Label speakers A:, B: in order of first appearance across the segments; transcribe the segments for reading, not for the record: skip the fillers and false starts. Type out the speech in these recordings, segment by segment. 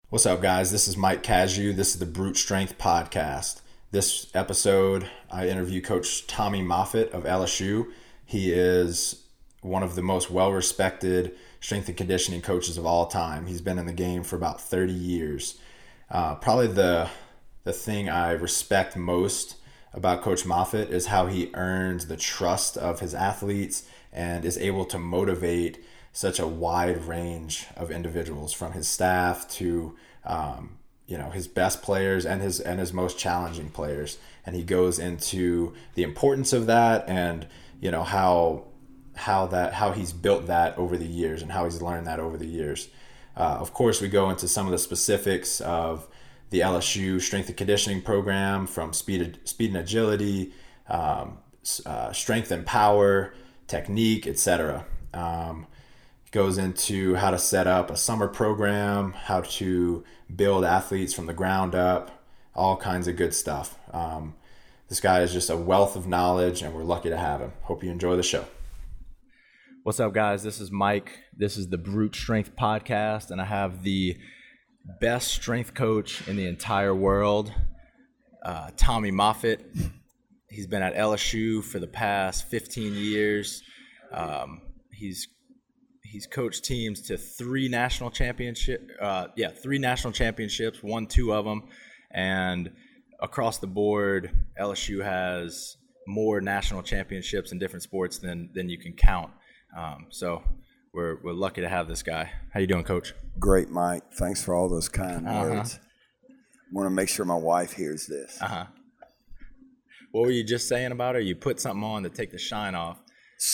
A: What's up, guys? This is Mike Cazu. This is the Brute Strength Podcast. This episode, I interview Coach Tommy Moffitt of LSU. He is one of the most well-respected strength and conditioning coaches of all time. He's been in the game for about 30 years. Probably the thing I respect most about Coach Moffitt is how he earns the trust of his athletes and is able to motivate such a wide range of individuals, from his staff to his best players and his most challenging players. And he goes into the importance of that and how he's built that over the years and how he's learned that over the years. Of course, we go into some of the specifics of the LSU strength and conditioning program, from speed and agility, strength and power, technique, etc. Goes into how to set up a summer program, how to build athletes from the ground up, all kinds of good stuff. This guy is just a wealth of knowledge, and we're lucky to have him. Hope you enjoy the show. What's up, guys? This is Mike. This is the Brute Strength Podcast, and I have the best strength coach in the entire world, Tommy Moffitt. He's been at LSU for the past 15 years. He's coached teams to three national championships, won two of them, and across the board, LSU has more national championships in different sports than you can count. So we're lucky to have this guy. How you doing, Coach?
B: Great, Mike. Thanks for all those kind words. I want to make sure my wife hears this.
A: What were you just saying about her? You put something on to take the shine off.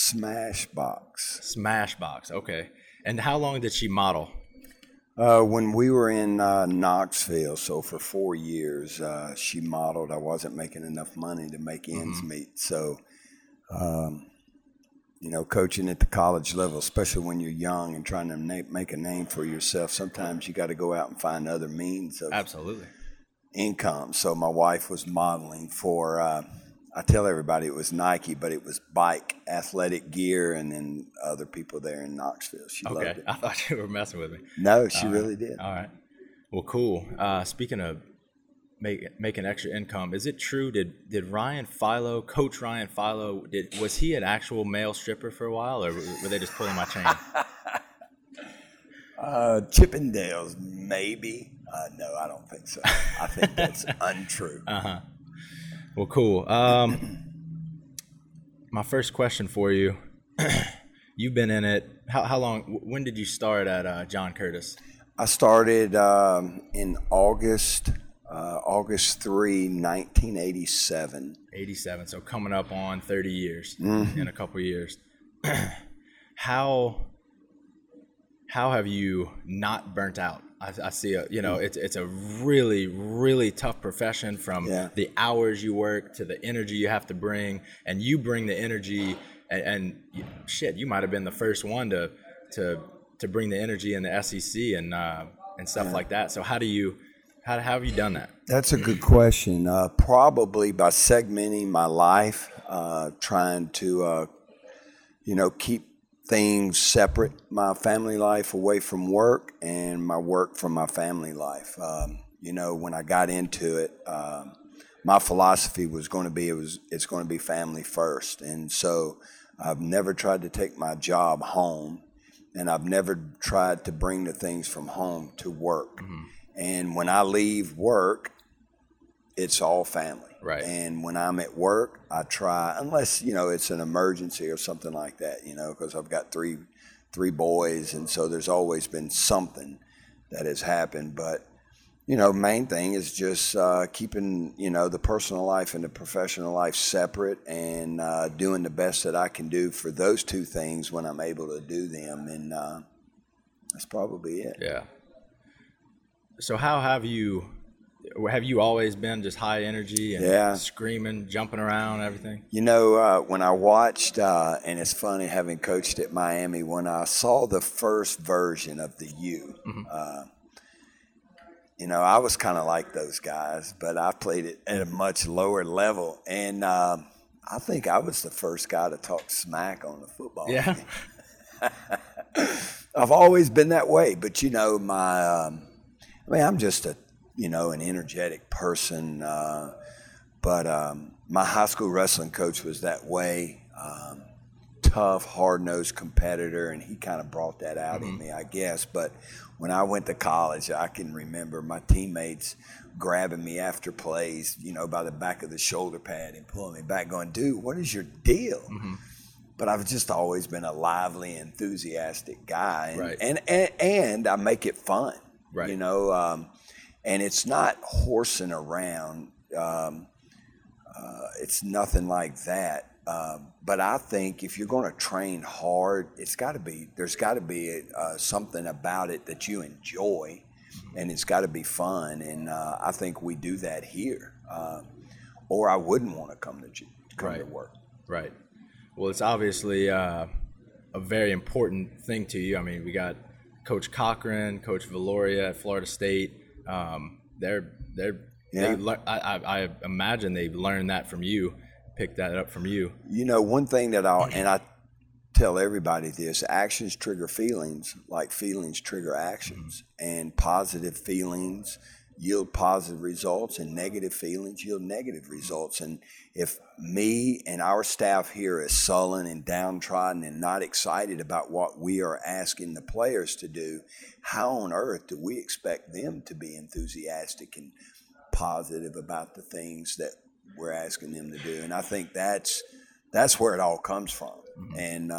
B: Smashbox.
A: Okay. And how long did she model?
B: When we were in Knoxville, so for 4 years, she modeled. I wasn't making enough money to make ends meet. So, coaching at the college level, especially when you're young and trying to make a name for yourself, sometimes you got to go out and find other means of income. So my wife was modeling for I tell everybody it was Nike, but it was bike athletic gear, and then other people there in Knoxville. She loved it.
A: I thought you were messing with me.
B: No, she really did.
A: All right. Well, cool. Speaking of making extra income, is it true? Did Coach Ryan Philo, was he an actual male stripper for a while, or were they just pulling my chain?
B: Chippendales, maybe. No, I don't think so. I think that's untrue.
A: Well, cool. My first question for you, you've been in it. How long? When did you start at John Curtis?
B: I started in August 3, 1987.
A: 87, so coming up on 30 years in a couple of years. How have you not burnt out? I see it's a really, really tough profession, from the hours you work to the energy you have to bring, and you bring the energy and you might have been the first one to bring the energy in the SEC and stuff like that. So how have you done that?
B: That's a good question. Probably by segmenting my life, trying to keep things separate, my family life away from work and my work from my family life. When I got into it, my philosophy was going to be it's going to be family first. And so I've never tried to take my job home, and I've never tried to bring the things from home to work. And when I leave work, it's all family.
A: Right.
B: And when I'm at work, I try, unless, it's an emergency or something like that, because I've got three boys, and so there's always been something that has happened. But, main thing is just keeping, the personal life and the professional life separate, and doing the best that I can do for those two things when I'm able to do them. And that's probably it.
A: Yeah. So how have you always been just high energy and screaming, jumping around, everything?
B: When I watched, and it's funny having coached at Miami, when I saw the first version of the U, I was kind of like those guys, but I played it at a much lower level. And I think I was the first guy to talk smack on the football team. I've always been that way, but I mean, I'm just an energetic person. But my high school wrestling coach was that way. Tough, hard-nosed competitor, and he kind of brought that out in me, I guess. But when I went to college, I can remember my teammates grabbing me after plays, by the back of the shoulder pad and pulling me back, going, "Dude, what is your deal?" But I've just always been a lively, enthusiastic guy, and I make it fun,
A: right?
B: And it's not horsing around. It's nothing like that. But I think if you're going to train hard, there's got to be something about it that you enjoy, and it's got to be fun. And I think we do that here, or I wouldn't want to come to work.
A: Right. Well, it's obviously a very important thing to you. I mean, we got Coach Cochran, Coach Valoria at Florida State. I imagine they've learned that from you, picked that up from you.
B: One thing that I tell everybody this: actions trigger feelings, like feelings trigger actions, and positive feelings yield positive results, and negative feelings yield negative results. And if me and our staff here is sullen and downtrodden and not excited about what we are asking the players to do, how on earth do we expect them to be enthusiastic and positive about the things that we're asking them to do? And I think that's where it all comes from. And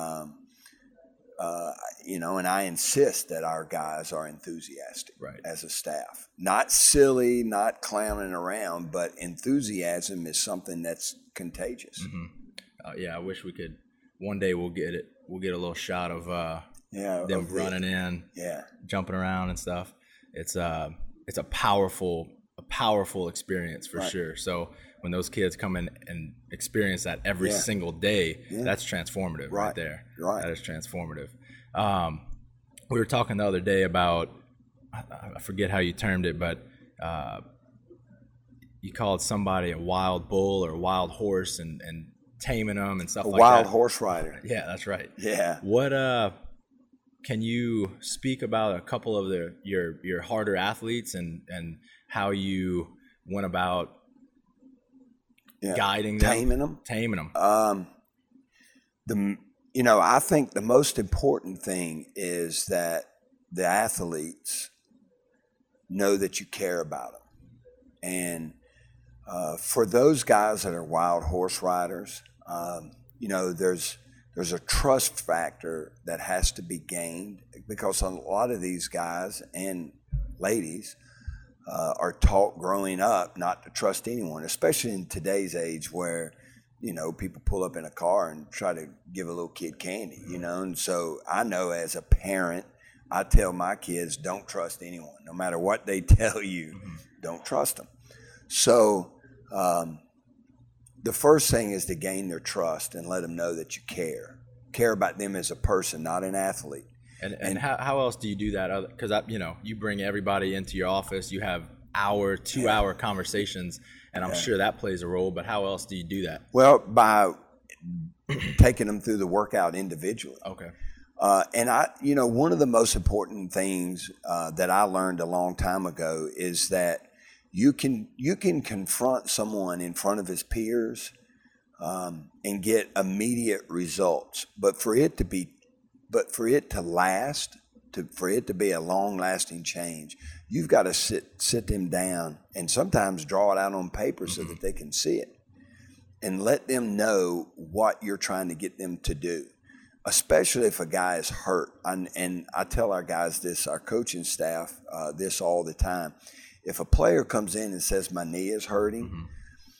B: and I insist that our guys are enthusiastic as a staff. Not silly, not clowning around, but enthusiasm is something that's contagious.
A: I wish we could. One day we'll get it. We'll get a little shot of them running in, jumping around and stuff. It's a powerful experience for sure. So when those kids come in and experience that every single day, that's transformative right there. Right. That is transformative. We were talking the other day about, I forget how you termed it, but you called somebody a wild bull or a wild horse and taming them and stuff like that.
B: A wild horse rider.
A: Yeah, that's right.
B: Yeah.
A: What can you speak about a couple of your harder athletes and how you went about guiding them, taming them?
B: I think the most important thing is that the athletes know that you care about them. And for those guys that are wild horse riders, there's a trust factor that has to be gained, because a lot of these guys and ladies are taught growing up not to trust anyone, especially in today's age where, people pull up in a car and try to give a little kid candy, And so I know as a parent, I tell my kids, don't trust anyone. No matter what they tell you, don't trust them. So the first thing is to gain their trust and let them know that you care about them as a person, not an athlete.
A: And how else do you do that? Because you bring everybody into your office, you have 2-hour conversations, and I'm sure that plays a role. But how else do you do that?
B: Well, by taking them through the workout individually.
A: Okay.
B: And one of the most important things that I learned a long time ago is that you can confront someone in front of his peers and get immediate results, but for it to last, for it to be a long-lasting change, you've got to sit them down and sometimes draw it out on paper so that they can see it and let them know what you're trying to get them to do, especially if a guy is hurt. And I tell our guys this, our coaching staff, this all the time. If a player comes in and says, my knee is hurting,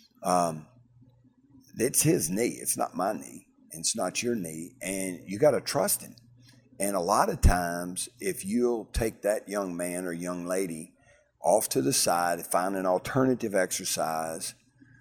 B: it's his knee. It's not my knee. It's not your knee. And you got to trust him. And a lot of times, if you'll take that young man or young lady off to the side, find an alternative exercise,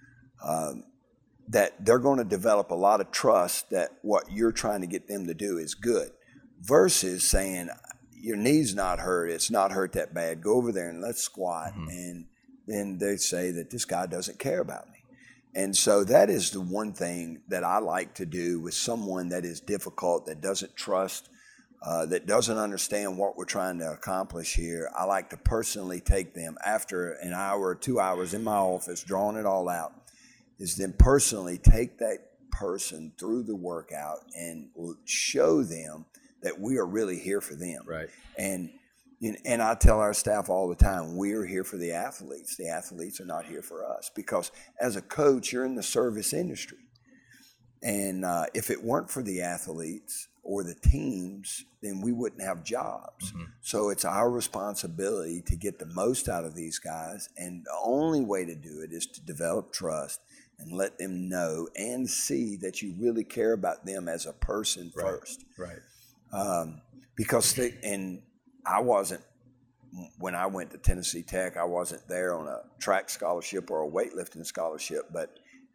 B: that they're going to develop a lot of trust that what you're trying to get them to do is good, versus saying, your knee's not hurt, it's not hurt that bad, go over there and let's squat. And then they say that this guy doesn't care about me. And so that is the one thing that I like to do with someone that is difficult, that doesn't trust that doesn't understand what we're trying to accomplish here, I like to personally take them after an hour or 2 hours in my office, drawing it all out, is then personally take that person through the workout and show them that we are really here for them.
A: Right.
B: And I tell our staff all the time, we're here for the athletes. The athletes are not here for us, because as a coach, you're in the service industry. And if it weren't for the athletes or the teams, then we wouldn't have jobs. Mm-hmm. So it's our responsibility to get the most out of these guys. And the only way to do it is to develop trust and let them know and see that you really care about them as a person first.
A: Right.
B: Because I wasn't, when I went to Tennessee Tech, I wasn't there on a track scholarship or a weightlifting scholarship, but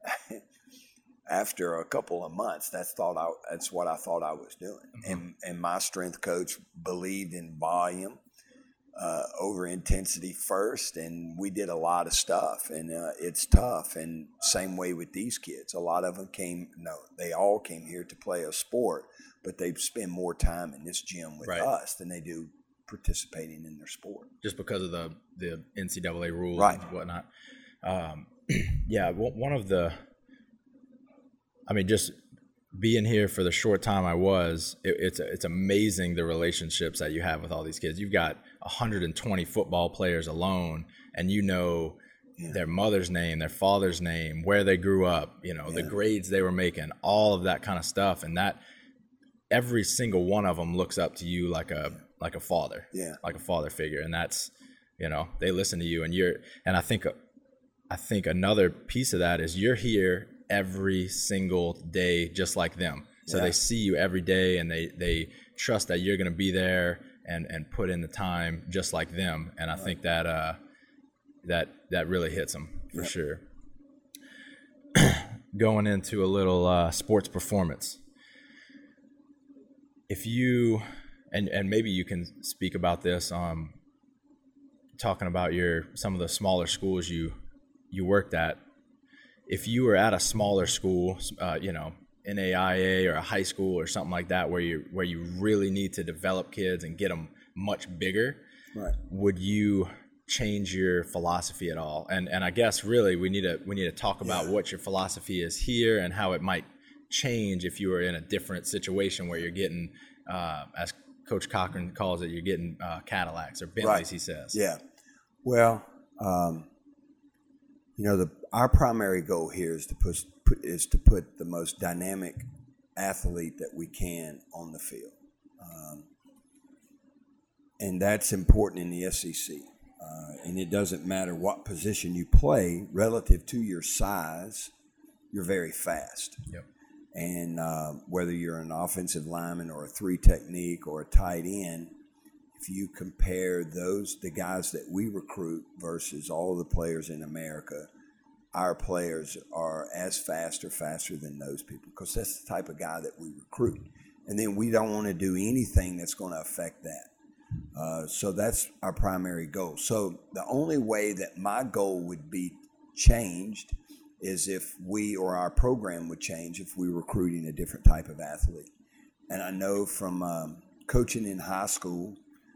B: after a couple of months, that's what I thought I was doing. Mm-hmm. And my strength coach believed in volume over intensity first, and we did a lot of stuff, and it's tough. And same way with these kids. A lot of them they all came here to play a sport, but they spend more time in this gym with us than they do participating in their sport.
A: Just because of the NCAA rules and whatnot. One of the, just being here for the short time I was, it's amazing the relationships that you have with all these kids. You've got 120 football players alone, and their mother's name, their father's name, where they grew up, the grades they were making, all of that kind of stuff. And that every single one of them looks up to you like a father, like a father figure. And that's, they listen to you, and I think another piece of that is you're here every single day, just like them. So they see you every day, and they trust that you're going to be there and put in the time just like them. And I think that that really hits them for sure. Going into a little sports performance. If you, and maybe you can speak about this, talking about some of the smaller schools you worked at. If you were at a smaller school, NAIA or a high school or something like that, where you really need to develop kids and get them much bigger, would you change your philosophy at all? And I guess really we need to talk about what your philosophy is here and how it might change if you were in a different situation where you're getting, as Coach Cochran calls it, you're getting Cadillacs or Bentleys, he says.
B: Yeah. Well, our primary goal here is to put the most dynamic athlete that we can on the field, and that's important in the SEC. And it doesn't matter what position you play relative to your size, you're very fast.
A: Yep.
B: And whether you're an offensive lineman or a 3 technique or a tight end, if you compare the guys that we recruit versus all the players in America, our players are as fast or faster than those people, because that's the type of guy that we recruit. And then we don't want to do anything that's going to affect that. So that's our primary goal. So the only way that my goal would be changed is if our program would change if we were recruiting a different type of athlete. And I know from coaching in high school,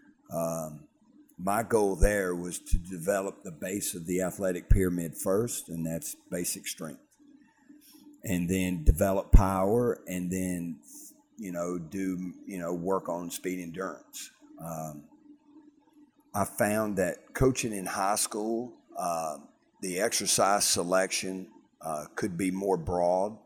B: my goal there was to develop the base of the athletic pyramid first, and that's basic strength. And then develop power, and then, do work on speed endurance. I found that coaching in high school, the exercise selection could be more broad.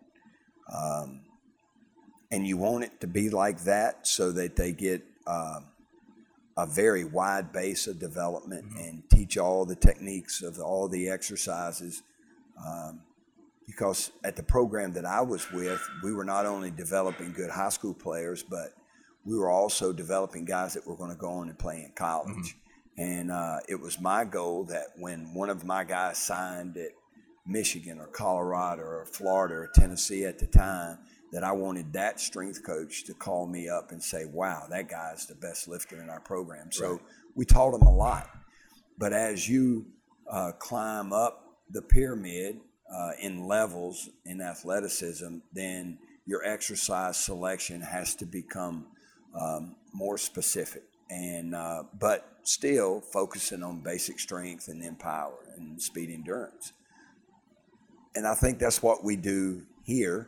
B: And you want it to be like that so that they get a very wide base of development and teach all the techniques of all the exercises. Because at the program that I was with, we were not only developing good high school players, but we were also developing guys that were going to go on and play in college. And it was my goal that when one of my guys signed at Michigan or Colorado or Florida or Tennessee at the time, that I wanted that strength coach to call me up and say, wow, that guy's the best lifter in our program. So we taught him a lot. But as you climb up the pyramid in levels in athleticism, then your exercise selection has to become more specific, and but still focusing on basic strength and then power and speed endurance. And I think that's what we do here.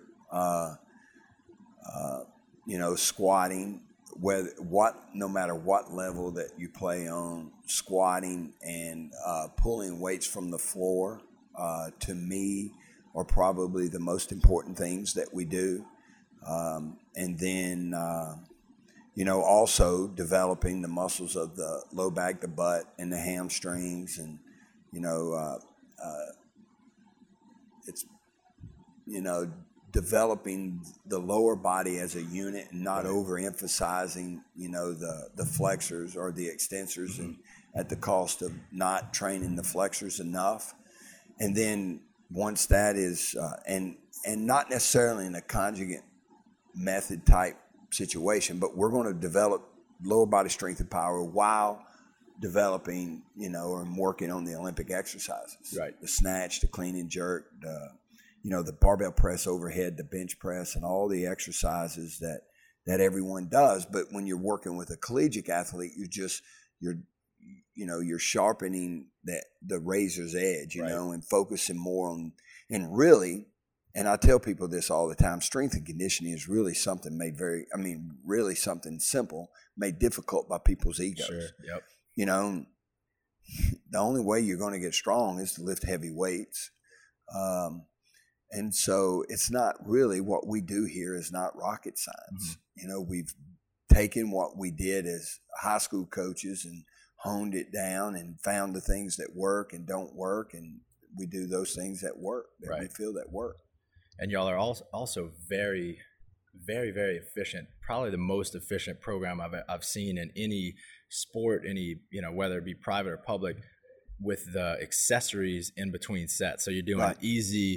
B: Squatting, no matter what level that you play on, squatting and pulling weights from the floor, to me, are probably the most important things that we do. And then, also developing the muscles of the low back, the butt, and the hamstrings, and it's developing the lower body as a unit and not overemphasizing the flexors or the extensors, and at the cost of not training the flexors enough. And then once that is and not necessarily in a conjugate method type situation, but we're going to develop lower body strength and power while developing and working on the Olympic exercises,
A: right?
B: The snatch, the clean and jerk, the barbell press overhead, the bench press, and all the exercises that everyone does. But when you're working with a collegiate athlete, you're sharpening the razor's edge,
A: right,
B: and focusing more on, and really, and I tell people this all the time, strength and conditioning is really something really something simple, made difficult by people's egos.
A: Sure. Yep.
B: The only way you're going to get strong is to lift heavy weights. And so it's not really, what we do here is not rocket science. Mm-hmm. We've taken what we did as high school coaches and honed it down and found the things that work and don't work. And we do those things that work, that
A: right,
B: we feel that work.
A: And y'all are also very, very, very efficient. Probably the most efficient program I've seen in any sport, whether it be private or public, with the accessories in between sets. So you're doing
B: right,
A: easy,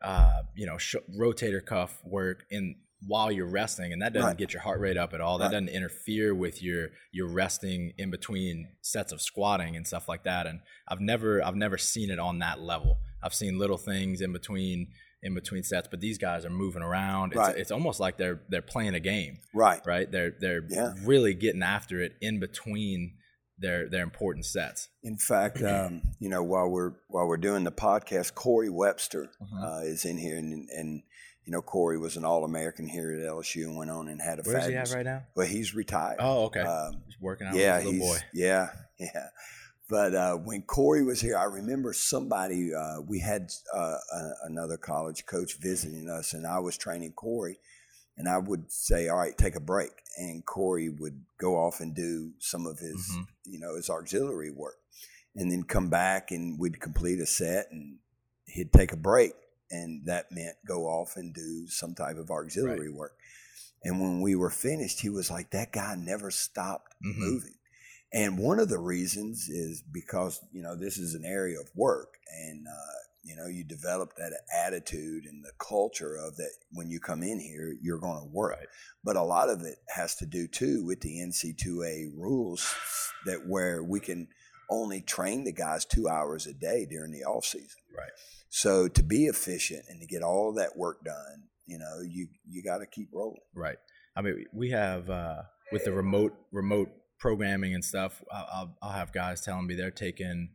A: rotator cuff work while you're resting, and that doesn't
B: right,
A: get your heart rate up at all. That
B: right,
A: doesn't interfere with your resting in between sets of squatting and stuff like that. And I've never seen it on that level. I've seen little things in between sets, but these guys are moving around.
B: Right.
A: It's almost like they're playing a game.
B: Right.
A: Right. They're really getting after it in between their important sets.
B: In fact, while we're doing the podcast, Corey Webster is in here, and Corey was an All-American here at LSU and went on and had a
A: Where's he at right now?
B: Well, he's retired.
A: Oh, okay. He's working out with his little boy.
B: Yeah. But when Corey was here, I remember somebody, we had another college coach visiting us, and I was training Corey, and I would say, all right, take a break. And Corey would go off and do some of his, his auxiliary work, and then come back and we'd complete a set, and he'd take a break. And that meant go off and do some type of auxiliary work. And when we were finished, he was like, that guy never stopped moving. And one of the reasons is because, this is an area of work, and, you develop that attitude and the culture of that when you come in here, you're going to work.
A: Right.
B: But a lot of it has to do, too, with the NC2A rules that where we can only train the guys 2 hours a day during the off season.
A: Right.
B: So to be efficient and to get all that work done, you got to keep rolling.
A: Right. I mean, we have with the remote programming and stuff. I'll have guys telling me they're taking,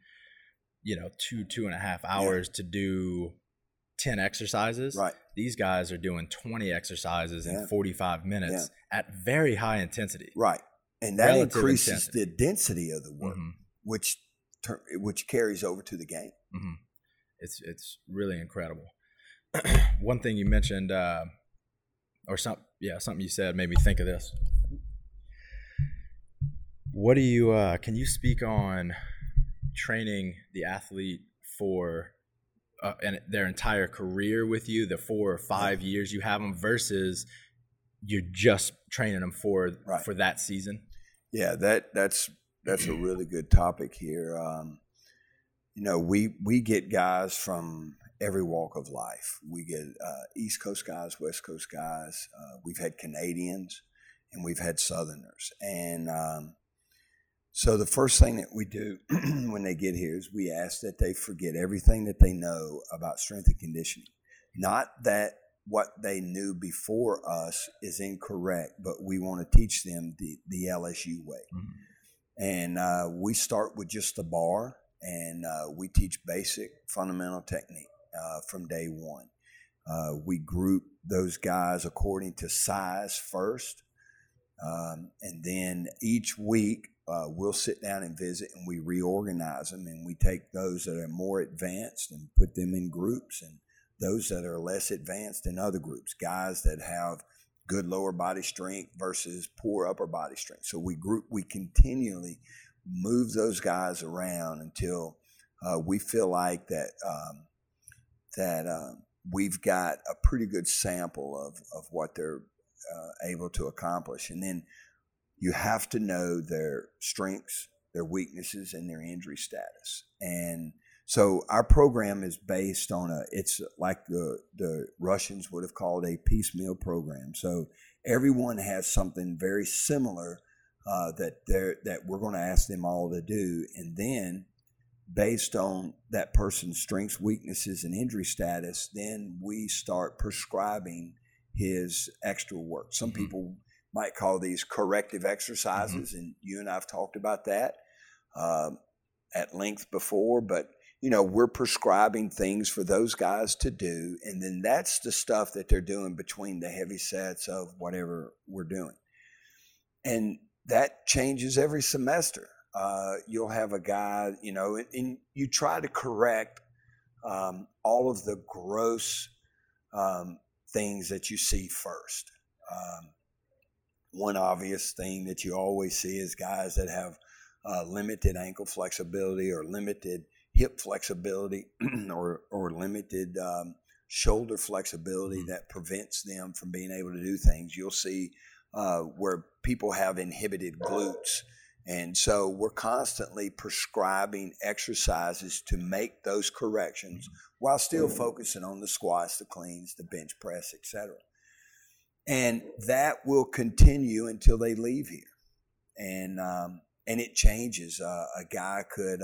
A: 2.5 hours to do 10 exercises.
B: Right.
A: These guys are doing 20 exercises in 45 minutes at very high intensity.
B: Right. And that
A: Relative
B: increases
A: intensity.
B: the density of the work, which carries over to the game.
A: Mm-hmm. It's really incredible. One thing you mentioned, something you said made me think of this. What do you? Can you speak on training the athlete for their entire career with you, the 4 or 5 years you have them, versus you're just training them for that season? Yeah,
B: that's a really good topic here. We get guys from every walk of life. We get East Coast guys, West Coast guys. We've had Canadians, and we've had Southerners. And so the first thing that we do when they get here is we ask that they forget everything that they know about strength and conditioning. Not that what they knew before us is incorrect, but we want to teach them the LSU way. And we start with just the bar, and we teach basic fundamental technique from day one. We group those guys according to size first, and then each week we'll sit down and visit, and we reorganize them, and we take those that are more advanced and put them in groups, and those that are less advanced in other groups, guys that have good lower body strength versus poor upper body strength. So we continually move those guys around until we feel like that we've got a pretty good sample of what they're able to accomplish. And then you have to know their strengths, their weaknesses, and their injury status. And so our program is based on it's like the Russians would have called a piecemeal program. So everyone has something very similar that we're going to ask them all to do. And then based on that person's strengths, weaknesses, and injury status, then we start prescribing his extra work. Some people might call these corrective exercises, and you and I have talked about that at length before, but we're prescribing things for those guys to do, and then that's the stuff that they're doing between the heavy sets of whatever we're doing. And that changes every semester. You'll have a guy, and you try to correct all of the gross things that you see first. One obvious thing that you always see is guys that have limited ankle flexibility or limited hip flexibility or limited shoulder flexibility that prevents them from being able to do things. You'll see where people have inhibited glutes. And so we're constantly prescribing exercises to make those corrections while still focusing on the squats, the cleans, the bench press, etc. And that will continue until they leave here. And it changes. A guy could,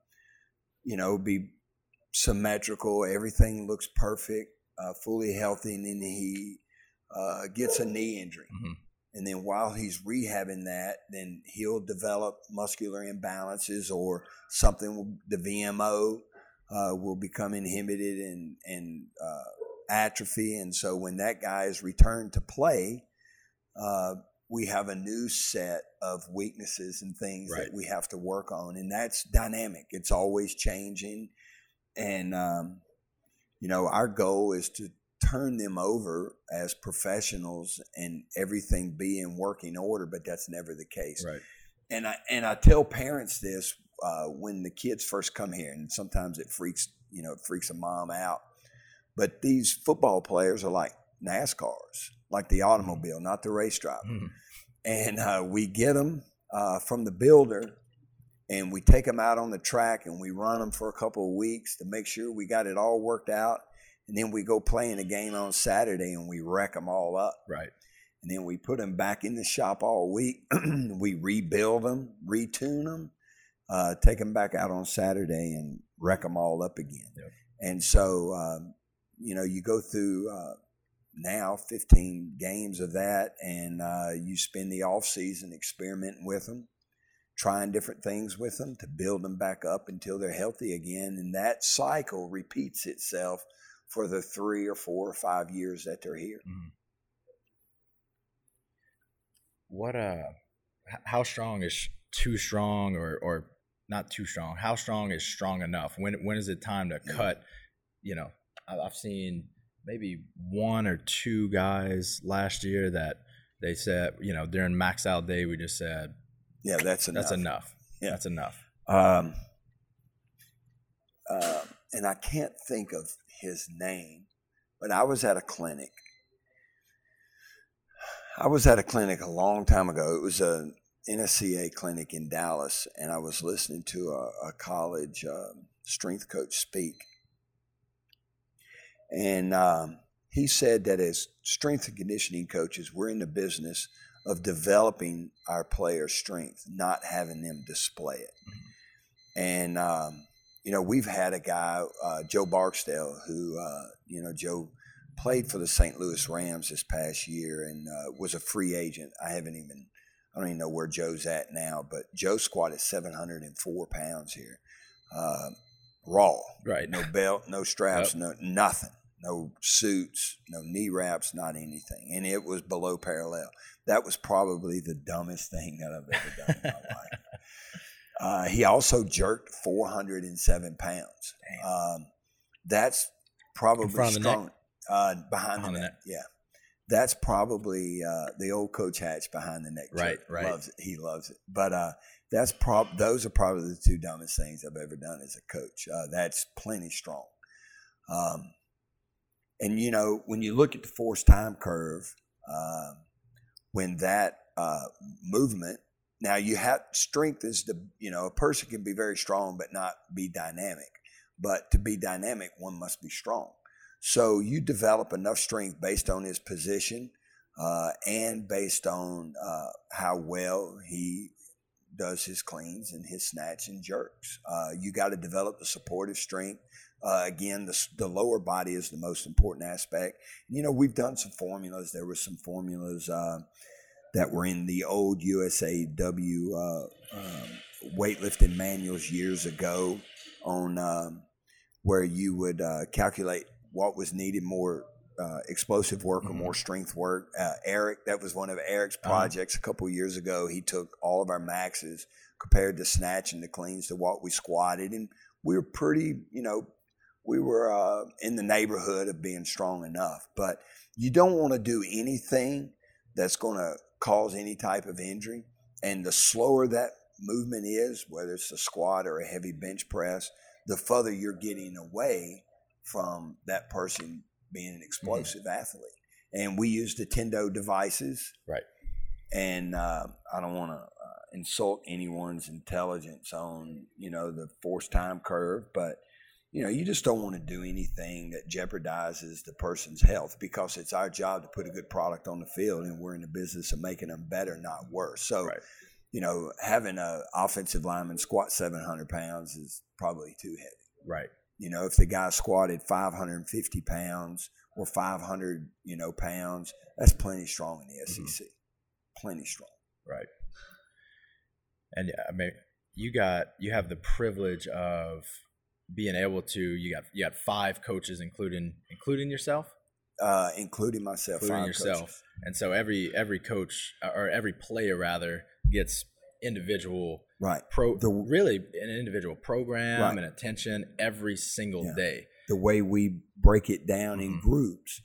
B: be symmetrical. Everything looks perfect, fully healthy, and then he gets a knee injury. And then while he's rehabbing that, then he'll develop muscular imbalances or something. The VMO will become inhibited and atrophy. And so when that guy is returned to play, we have a new set of weaknesses and things that we have to work on. And that's dynamic. It's always changing. And, our goal is to turn them over as professionals and everything be in working order, but that's never the case.
A: Right.
B: And I tell parents this when the kids first come here, and sometimes it freaks a mom out. But these football players are like NASCARs, like the automobile, not the race driver. And we get them from the builder, and we take them out on the track, and we run them for a couple of weeks to make sure we got it all worked out. And then we go play in a game on Saturday, and we wreck them all up.
A: Right.
B: And then we put them back in the shop all week. We rebuild them, retune them, take them back out on Saturday, and wreck them all up again.
A: Yep.
B: And so, you go through now 15 games of that, and you spend the off season experimenting with them, trying different things with them to build them back up until they're healthy again. And that cycle repeats itself for the 3 or 4 or 5 years that they're here.
A: What how strong is too strong or not too strong? How strong is strong enough? When is it time to cut? I've seen maybe 1 or 2 guys last year that they said, during max out day, we just said,
B: yeah, that's enough.
A: That's enough. Yeah. That's enough.
B: And I can't think of his name, but I was at a clinic. A long time ago. It was a NSCA clinic in Dallas, and I was listening to a college strength coach speak. And he said that as strength and conditioning coaches, we're in the business of developing our players' strength, not having them display it. And, we've had a guy, Joe Barksdale, who, Joe played for the St. Louis Rams this past year and was a free agent. I don't even know where Joe's at now, but Joe squatted 704 pounds here, raw.
A: Right.
B: No belt, no straps, no nothing. No suits, no knee wraps, not anything. And it was below parallel. That was probably the dumbest thing that I've ever done in my life. He also jerked 407 pounds. That's probably strong. Behind the neck. Yeah. That's probably the old Coach Hatch behind the neck.
A: Right,
B: jerk.
A: right.
B: Loves it. He loves it. But those are probably the two dumbest things I've ever done as a coach. That's plenty strong. And, you know, when you look at the forced time curve, when that movement, now you have strength is a person can be very strong but not be dynamic. But to be dynamic, one must be strong. So you develop enough strength based on his position and based on how well he does his cleans and his snatch and jerks. You got to develop the supportive strength. Again, the lower body is the most important aspect. You know, we've done some formulas. There were some formulas that were in the old USAW weightlifting manuals years ago on where you would calculate what was needed, more explosive work or more strength work. Eric, that was one of Eric's projects a couple of years ago. He took all of our maxes, compared the snatch and the cleans to what we squatted, and we were pretty, we were in the neighborhood of being strong enough. But you don't want to do anything that's going to cause any type of injury. And the slower that movement is, whether it's a squat or a heavy bench press, the further you're getting away from that person being an explosive athlete. And we use the Tendo devices.
A: Right.
B: And I don't want to insult anyone's intelligence on, the forced time curve, but you just don't want to do anything that jeopardizes the person's health, because it's our job to put a good product on the field, and we're in the business of making them better, not worse. So, having an offensive lineman squat 700 pounds is probably too heavy.
A: Right.
B: If the guy squatted 550 pounds or 500, pounds, that's plenty strong in the SEC. Plenty strong.
A: Right. And I mean, you have the privilege of being able to, you got 5 coaches, including yourself,
B: including myself,
A: including
B: 5
A: yourself.
B: coaches.
A: And so every coach, or every player rather, gets individual,
B: right?
A: Really an individial program and attention every single day.
B: The way we break it down in groups,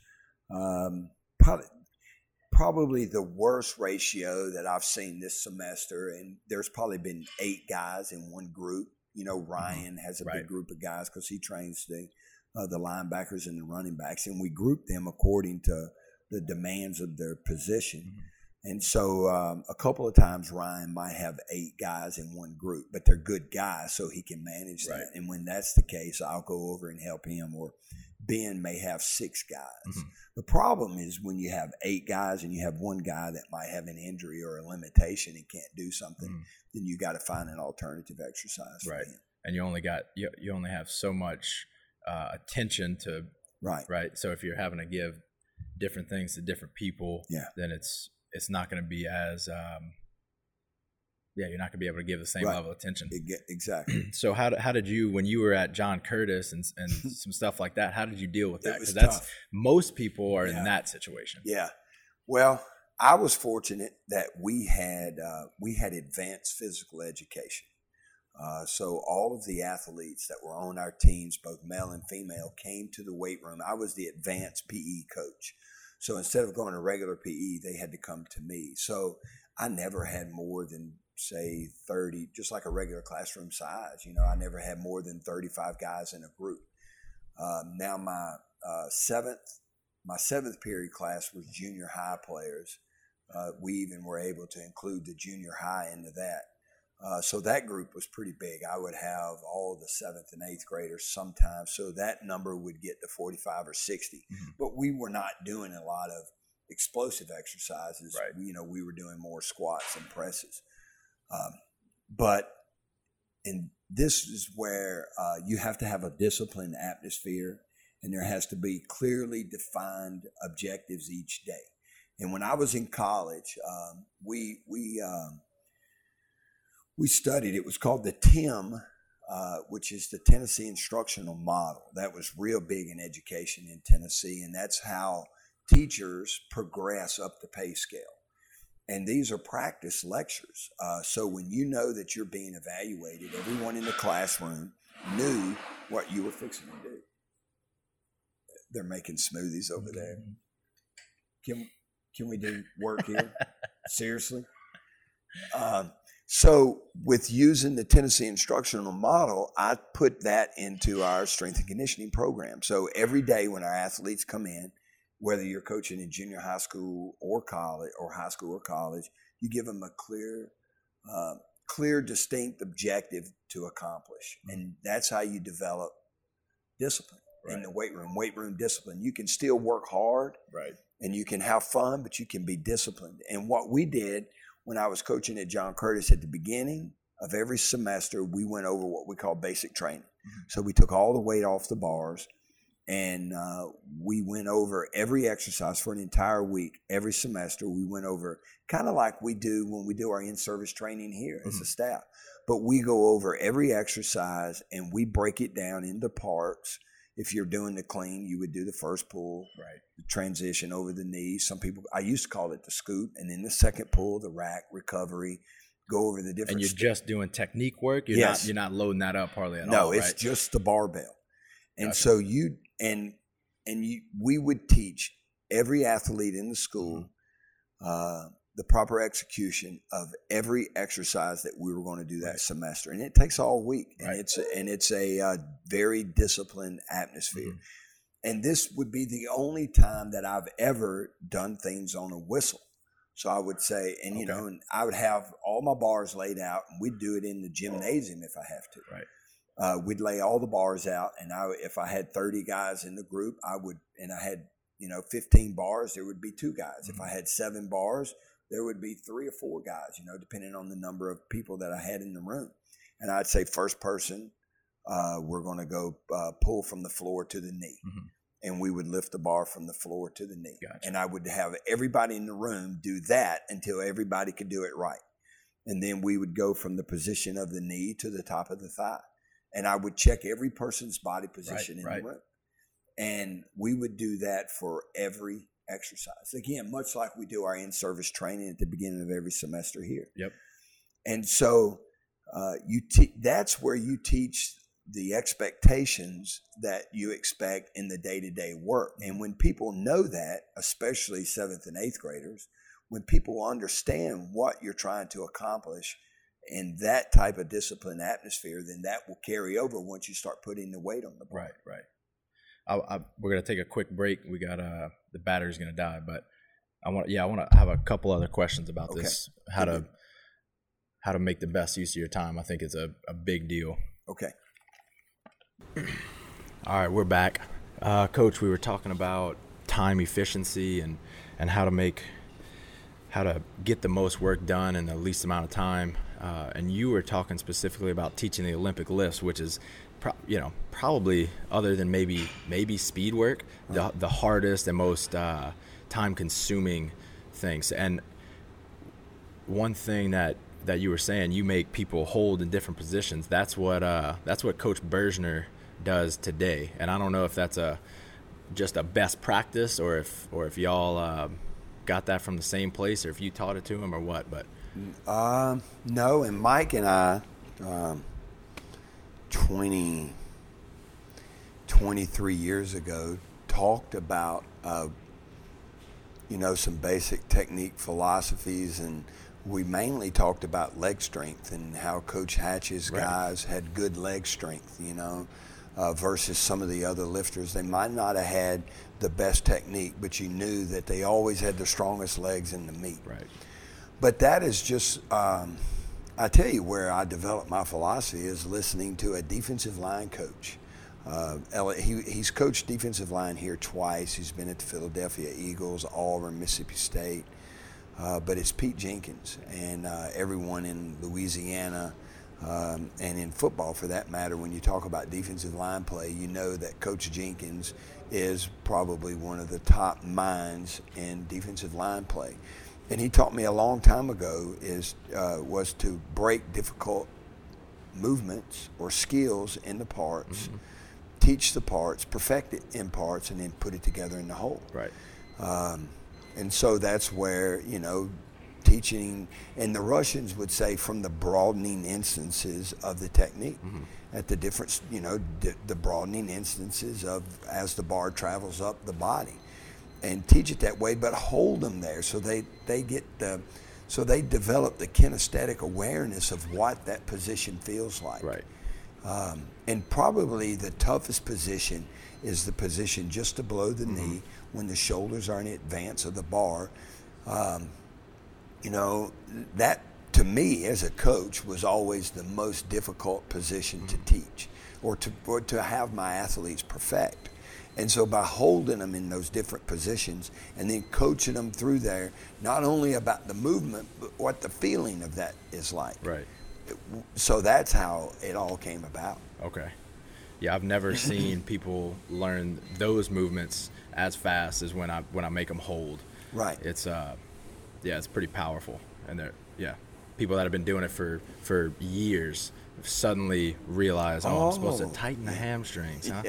B: probably the worst ratio that I've seen this semester, and there's probably been 8 guys in one group. Ryan has a big group of guys because he trains the linebackers and the running backs, and we group them according to the demands of their position. And so a couple of times Ryan might have 8 guys in one group, but they're good guys, so he can manage that. And when that's the case, I'll go over and help him, or Ben may have 6 guys. The problem is when you have 8 guys and you have one guy that might have an injury or a limitation and can't do something, then you got to find an alternative exercise for him.
A: And you only have so much attention to right. So if you're having to give different things to different people, then it's not going to be as you're not going to be able to give the same level of attention.
B: Exactly.
A: So how did you, when you were at John Curtis and some stuff like that, how did you deal with that?
B: Because that's
A: most people are in that situation.
B: Yeah. Well, I was fortunate that we had advanced physical education. So all of the athletes that were on our teams, both male and female, came to the weight room. I was the advanced PE coach. So instead of going to regular PE, they had to come to me. So I never had more than, say, 30, just like a regular classroom size. I never had more than 35 guys in a group. Now my seventh period class was junior high players. We even were able to include the junior high into that. So that group was pretty big. I would have all the 7th and 8th graders sometimes. So that number would get to 45 or 60. But we were not doing a lot of explosive exercises.
A: Right.
B: We were doing more squats and presses. And this is where you have to have a disciplined atmosphere, and there has to be clearly defined objectives each day. And when I was in college, we studied. It was called the TIM, which is the Tennessee Instructional Model. That was real big in education in Tennessee, and that's how teachers progress up the pay scale. And these are practice lectures. So when you know that you're being evaluated, everyone in the classroom knew what you were fixing to do. They're making smoothies over there. Can we do work here? Seriously? So with using the Tennessee Instructional Model, I put that into our strength and conditioning program. So every day when our athletes come in, whether you're coaching in junior high school or college, or high school or college, you give them a clear, distinct objective to accomplish. And that's how you develop discipline in the weight room discipline. You can still work hard, and you can have fun, but you can be disciplined. And what we did when I was coaching at John Curtis, at the beginning of every semester, we went over what we call basic training. Mm-hmm. So we took all the weight off the bars, and we went over every exercise for an entire week. Every semester, we went over kind of like we do when we do our in-service training here as a staff. But we go over every exercise, and we break it down into parts. If you're doing the clean, you would do the first pull, the transition over the knees. Some people, I used to call it the scoop, and then the second pull, the rack, recovery, go over the different.
A: And you're just doing technique work? You're not loading that up hardly at all,
B: No, it's just the barbell. And so we would teach every athlete in the school the proper execution of every exercise that we were going to do that semester, and it takes all week, and it's a very disciplined atmosphere. And this would be the only time that I've ever done things on a whistle. So I would say, and you know, and I would have all my bars laid out, and we'd do it in the gymnasium if I have to. We'd lay all the bars out, and if I had 30 guys in the group, I had 15 bars, there would be 2 guys. If I had 7 bars, there would be 3 or 4 guys, depending on the number of people that I had in the room. And I'd say, first person, we're going to go pull from the floor to the knee. And we would lift the bar from the floor to the knee. And I would have everybody in the room do that until everybody could do it right. And then we would go from the position of the knee to the top of the thigh. And I would check every person's body position in the room. And we would do that for every exercise. Again, much like we do our in-service training at the beginning of every semester here. And so that's where you teach the expectations that you expect in the day-to-day work. And when people know that, especially 7th and 8th graders, when people understand what you're trying to accomplish in that type of disciplined atmosphere, then that will carry over once you start putting the weight on the bar.
A: We're going to take a quick break. We got the battery's going to die, but I want to have a couple other questions about this. How to make the best use of your time. I think it's a big deal. All right, we're back. Coach, we were talking about time efficiency and how to get the most work done in the least amount of time. And you were talking specifically about teaching the Olympic lifts, which is probably, other than maybe speed work, the hardest and most time-consuming things. And one thing that you were saying, you make people hold in different positions. That's what Coach Bergner does today. And I don't know if that's just a best practice, or if y'all got that from the same place, or if you taught it to him or what. But
B: no, and Mike and I 23 years ago talked about some basic technique philosophies, and we mainly talked about leg strength and how Coach Hatch's guys had good leg strength, versus some of the other lifters. They might not have had the best technique, but you knew that they always had the strongest legs in the meet. But that is just, I tell you where I developed my philosophy is listening to a defensive line coach. He's coached defensive line here twice. He's been at the Philadelphia Eagles, Auburn, Mississippi State. But it's Pete Jenkins, and everyone in Louisiana And in football, for that matter, when you talk about defensive line play, you know that Coach Jenkins is probably one of the top minds in defensive line play. And he taught me a long time ago was to break difficult movements or skills into parts, teach the parts, perfect it in parts, and then put it together in the whole.
A: Right.
B: And so that's where, teaching, and the Russians would say from the broadening instances of the technique, at the different, the broadening instances of as the bar travels up the body, and teach it that way, but hold them there so they develop the kinesthetic awareness of what that position feels like.
A: Right.
B: And probably the toughest position is the position just below the knee when the shoulders are in advance of the bar. That to me as a coach was always the most difficult position to teach or to have my athletes perfect. And so by holding them in those different positions and then coaching them through there, not only about the movement, but what the feeling of that is like.
A: Right.
B: So that's how it all came about.
A: Okay. Yeah, I've never seen people learn those movements as fast as when I make them hold.
B: Right.
A: It's it's pretty powerful, and people that have been doing it for years suddenly realize, I'm supposed to tighten the hamstrings, huh?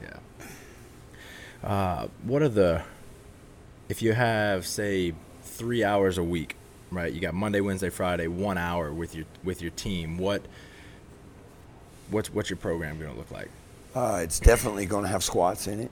A: Yeah. What are if you have, say, 3 hours a week, right? You got Monday, Wednesday, Friday, 1 hour with your team. What's your program going to look like?
B: It's definitely going to have squats in it.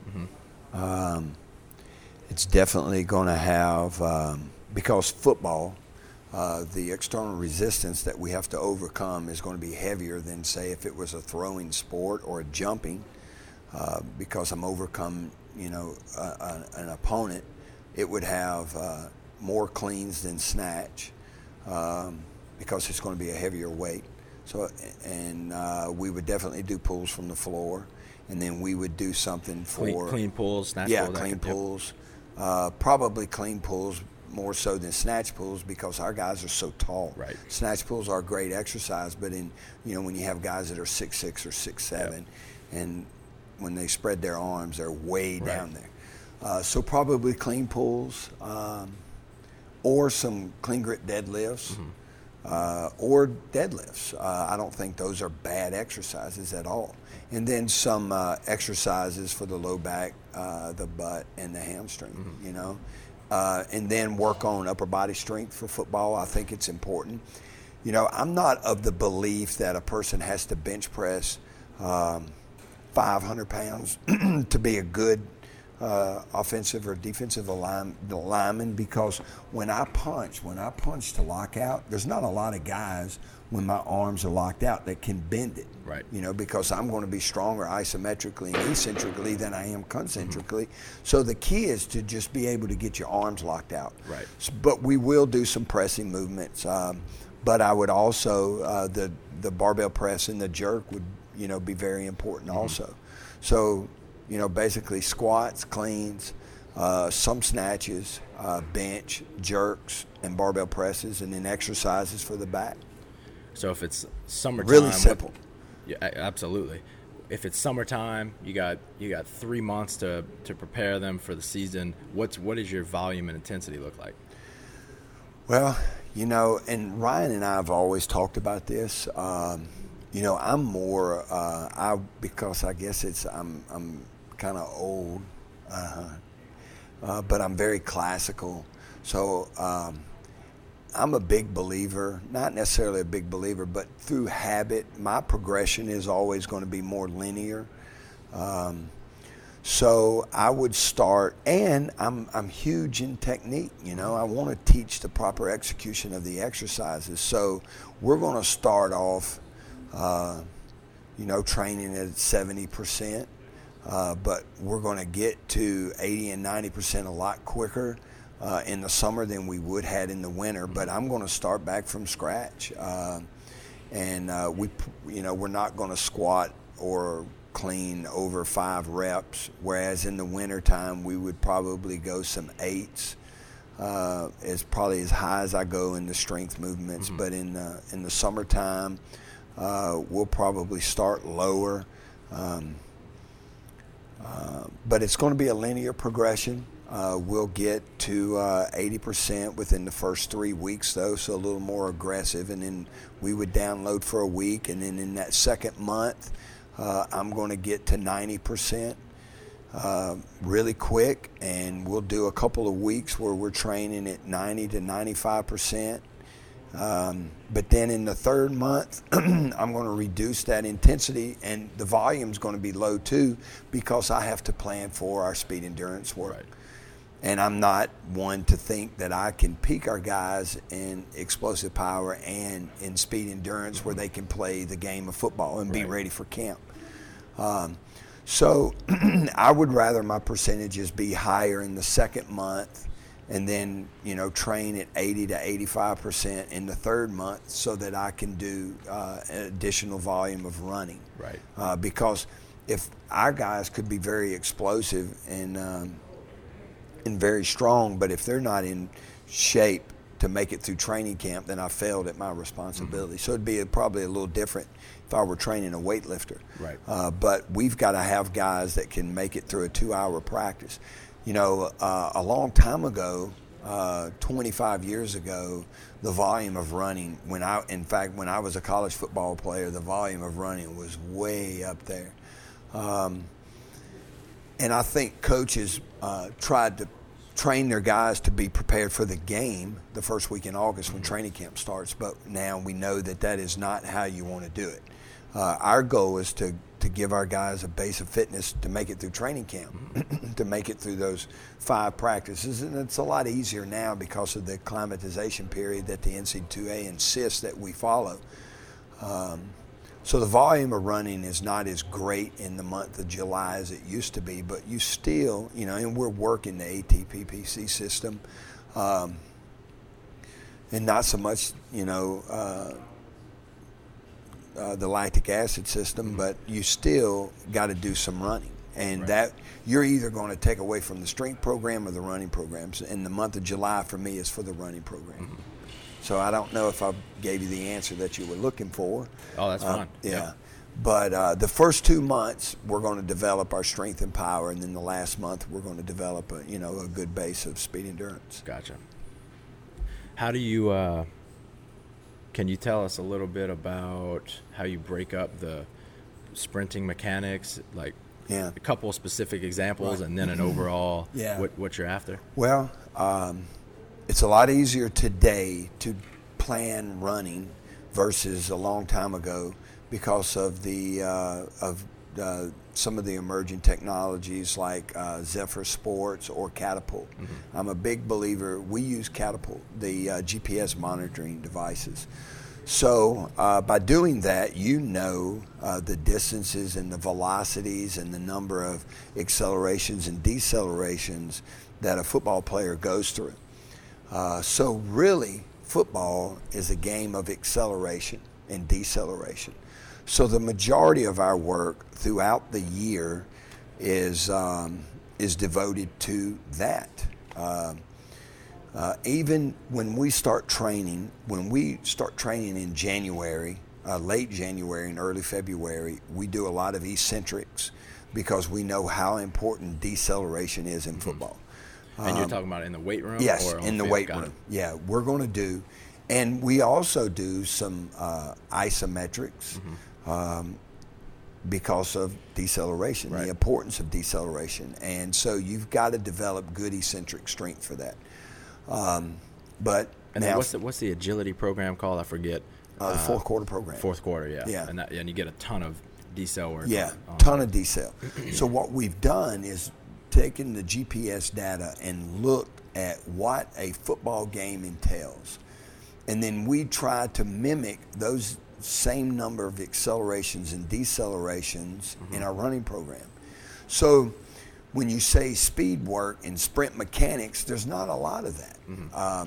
B: It's definitely going to have, because football, the external resistance that we have to overcome is going to be heavier than, say, if it was a throwing sport or a jumping, because I'm overcome, an opponent. It would have more cleans than snatch, because it's going to be a heavier weight. So, and we would definitely do pulls from the floor, and then we would do something for
A: clean pulls, snatch pulls.
B: Yeah, clean pulls. Probably clean pulls more so than snatch pulls because our guys are so tall.
A: Right.
B: Snatch pulls are a great exercise, but when you have guys that are 6'6" or 6'7", and when they spread their arms, they're way down there. So probably clean pulls, or some clean grip deadlifts. Or deadlifts. I don't think those are bad exercises at all. And then some exercises for the low back, the butt, and the hamstring, and then work on upper body strength for football. I think it's important. I'm not of the belief that a person has to bench press 500 pounds to be a good offensive or defensive lineman, because when I punch to lock out, there's not a lot of guys when my arms are locked out that can bend it.
A: Right.
B: Because I'm going to be stronger isometrically and eccentrically than I am concentrically. So the key is to just be able to get your arms locked out.
A: Right.
B: But we will do some pressing movements. But I would also the barbell press and the jerk would be very important also. So basically squats, cleans, some snatches, bench, jerks, and barbell presses, and then exercises for the back.
A: So if it's summertime,
B: really simple.
A: Yeah, absolutely. If it's summertime, you got 3 months to prepare them for the season. What does your volume and intensity look like?
B: Well, and Ryan and I have always talked about this. I'm more because I guess I'm kind of old, but I'm very classical. So I'm a big believer, not necessarily a big believer, but through habit, my progression is always going to be more linear. So I would start, and I'm huge in technique. I want to teach the proper execution of the exercises. So we're going to start off, training at 70%. But we're going to get to 80 and 90% a lot quicker in the summer than we would had in the winter. But I'm going to start back from scratch, and we're not going to squat or clean over 5 reps. Whereas in the wintertime we would probably go some 8s. Is probably as high as I go in the strength movements. But in the summertime, We'll probably start lower. But it's going to be a linear progression. We'll get to 80% within the first 3 weeks, though, so a little more aggressive. And then we would download for a week. And then in that second month, I'm going to get to 90% really quick. And we'll do a couple of weeks where we're training at 90 to 95%. But then in the third month, I'm going to reduce that intensity, and the volume's going to be low too, because I have to plan for our speed endurance work.
A: Right.
B: And I'm not one to think that I can peak our guys in explosive power and in speed endurance where they can play the game of football and be ready for camp. So I would rather my percentages be higher in the second month, and then, train at 80 to 85% in the third month, so that I can do an additional volume of running.
A: Right.
B: Because if our guys could be very explosive and very strong, but if they're not in shape to make it through training camp, then I failed at my responsibility. So it'd be probably a little different if I were training a weightlifter.
A: Right.
B: But we've got to have guys that can make it through a 2-hour practice. A long time ago, 25 years ago, the volume of running, when I was a college football player, the volume of running was way up there. And I think coaches tried to train their guys to be prepared for the game the first week in August when training camp starts, but now we know that is not how you want to do it. Our goal is to give our guys a base of fitness to make it through training camp, to make it through those 5 practices. And it's a lot easier now because of the acclimatization period that the NCAA insists that we follow. So the volume of running is not as great in the month of July as it used to be, but you still, and we're working the ATPPC system, and not so much, the lactic acid system, but you still got to do some running. And that you're either going to take away from the strength program or the running programs. And the month of July for me is for the running program. So I don't know if I gave you the answer that you were looking for.
A: Oh, that's fine.
B: Yeah. But the first 2 months, we're going to develop our strength and power. And then the last month, we're going to develop a good base of speed endurance.
A: Gotcha. How do you, can you tell us a little bit about how you break up the sprinting mechanics, like a couple of specific examples, and then an overall what you're after? Well,
B: it's a lot easier today to plan running versus a long time ago because of some of the emerging technologies like Zephyr Sports or Catapult. I'm a big believer. We use Catapult, the GPS monitoring devices. So by doing that, the distances and the velocities and the number of accelerations and decelerations that a football player goes through. So really, football is a game of acceleration and deceleration. So the majority of our work throughout the year is devoted to that. Even when we start training in January, late January and early February, we do a lot of eccentrics because we know how important deceleration is in football.
A: And you're talking about in the weight room?
B: Yes,
A: or
B: in the weight room. Yeah, we're going to do, and we also do some isometrics because of deceleration, the importance of deceleration. And so you've got to develop good eccentric strength for that. But
A: and
B: now,
A: what's the agility program called? I forget.
B: The fourth quarter program.
A: Fourth quarter, yeah. And you get a ton of decel work.
B: Yeah, ton of decel. So what we've done is taken the GPS data and looked at what a football game entails. And then we try to mimic those same number of accelerations and decelerations in our running program. So when you say speed work and sprint mechanics, there's not a lot of that.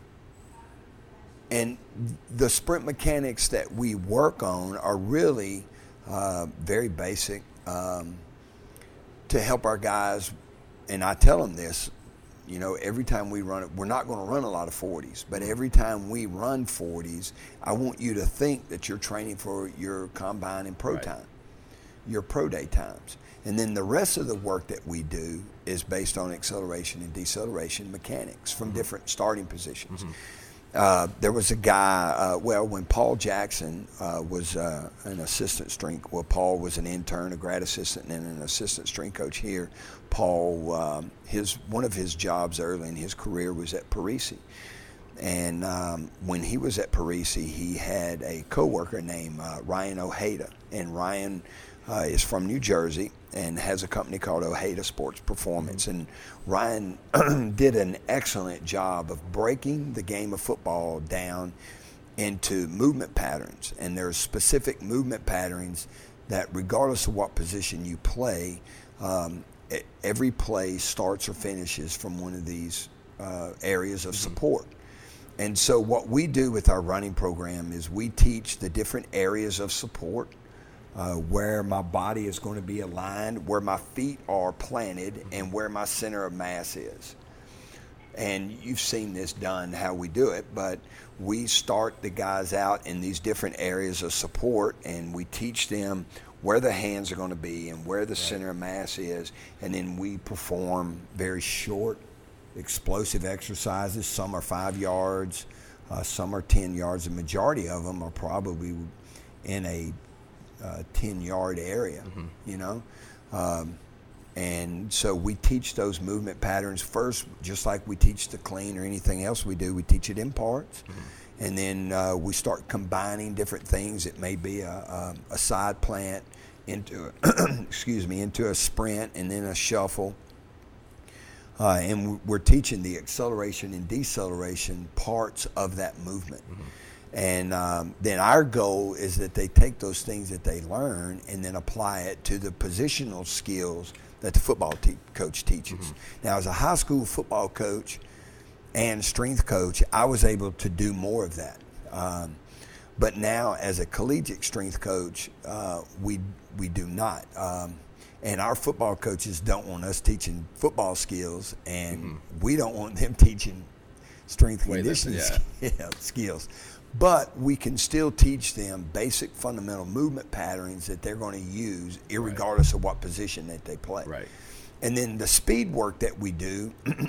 B: And the sprint mechanics that we work on are really very basic to help our guys, and I tell them this, You know, every time we run it, we're not going to run a lot of 40s, but every time we run 40s, I want you to think that you're training for your combine and pro time, your pro day times. And then the rest of the work that we do is based on acceleration and deceleration mechanics from different starting positions. There was a guy, when Paul Jackson was an assistant strength, Paul was an intern, a grad assistant, and an assistant strength coach here. Paul, one of his jobs early in his career was at Parisi. And when he was at Parisi, he had a coworker named Ryan Ojeda. And Ryan is from New Jersey and has a company called Ojeda Sports Performance. And Ryan did an excellent job of breaking the game of football down into movement patterns. And there's specific movement patterns that, regardless of what position you play, every play starts or finishes from one of these areas of support. And so what we do with our running program is we teach the different areas of support, where my body is going to be aligned, where my feet are planted, and where my center of mass is. And you've seen this done, how we do it, but we start the guys out in these different areas of support, and we teach them where the hands are going to be and where the center of mass is, and then we perform very short, explosive exercises. Some are 5 yards, some are 10 yards. The majority of them are probably in a 10-yard area, you know. And so we teach those movement patterns first, just like we teach the clean or anything else we do. We teach it in parts. And then we start combining different things. It may be a side plant into into a sprint and then a shuffle. And we're teaching the acceleration and deceleration parts of that movement. And then our goal is that they take those things that they learn and then apply it to the positional skills that the football coach teaches. Now, as a high school football coach and strength coach, I was able to do more of that. But now, as a collegiate strength coach, we do not. And our football coaches don't want us teaching football skills, and we don't want them teaching strength and conditioning skills. But we can still teach them basic fundamental movement patterns that they're going to use irregardless of what position that they play. And then the speed work that we do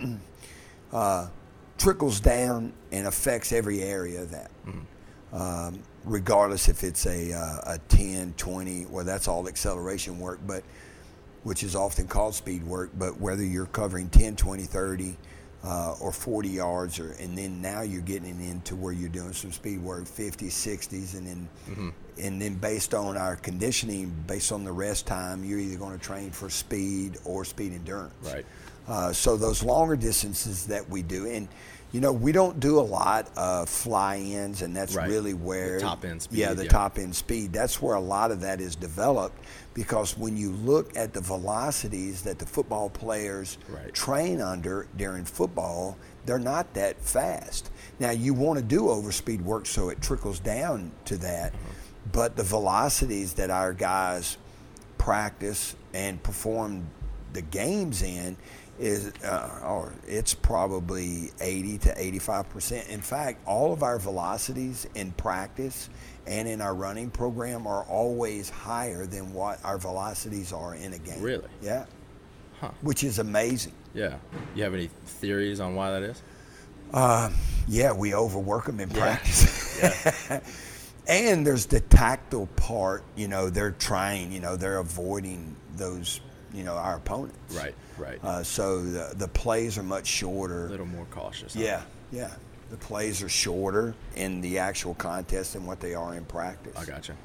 B: trickles down and affects every area of that. Regardless if it's a 10, 20, well, that's all acceleration work, but which is often called speed work, but whether you're covering 10, 20, 30, or 40 yards, and then now you're getting into where you're doing some speed work, 50s, 60s, and then based on our conditioning, based on the rest time, you're either going to train for speed or speed endurance. So those longer distances that we do, and you know, we don't do a lot of fly-ins, and that's really where
A: the top end speed.
B: Top end speed. That's where a lot of that is developed, because when you look at the velocities that the football players train under during football, they're not that fast. Now, you want to do overspeed work so it trickles down to that, but the velocities that our guys practice and perform the games in is it's probably 80 to 85%. In fact, all of our velocities in practice and in our running program are always higher than what our velocities are in a game.
A: Really?
B: Yeah. Which is amazing.
A: Yeah. You have any theories on why that is?
B: Yeah, we overwork them in practice. And there's the tactile part, you know, they're trying, you know, they're avoiding those, you know, our opponents. So the plays are much shorter.
A: A little more cautious.
B: Yeah. The plays are shorter in the actual contest than what they are in practice.
A: I gotcha.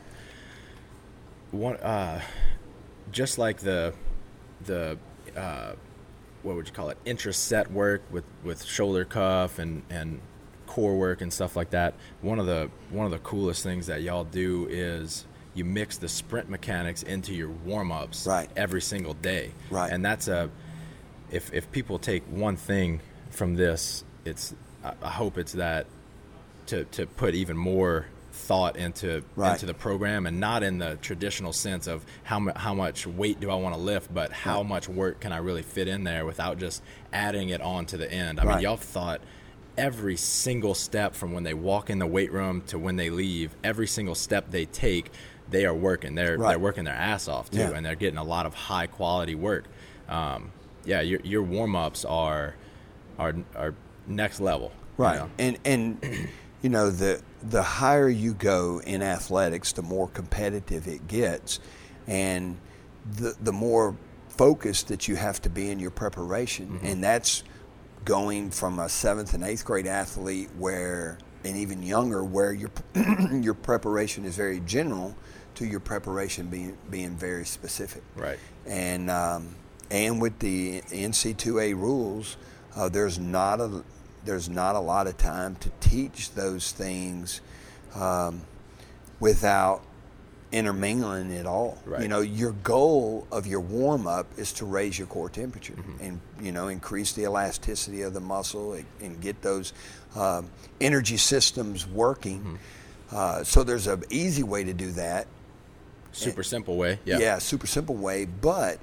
A: Just like the what would you call it? Intra-set work with shoulder cuff and core work and stuff like that. One of the coolest things that y'all do is you mix the sprint mechanics into your warm-ups every single day. And that's if people take one thing from this, I hope it's that to put even more thought into the program, and not in the traditional sense of how much weight do I want to lift, but how much work can I really fit in there without just adding it on to the end. I mean, y'all thought every single step from when they walk in the weight room to when they leave, every single step they take, they are working. They're working their ass off too, and they're getting a lot of high quality work. Your warm ups are next level.
B: Right.
A: You know?
B: And you know, the higher you go in athletics, the more competitive it gets, and the more focused that you have to be in your preparation. And that's going from a 7th and 8th grade athlete and even younger, where your preparation is very general, to your preparation being very specific.
A: Right.
B: And with the NC2A rules, there's not a lot of time to teach those things without intermingling it all.
A: Right.
B: You know, your goal of your warm-up is to raise your core temperature and, you know, increase the elasticity of the muscle and get those energy systems working. So there's an easy way to do that.
A: Super simple way.
B: Yeah, super simple way. But,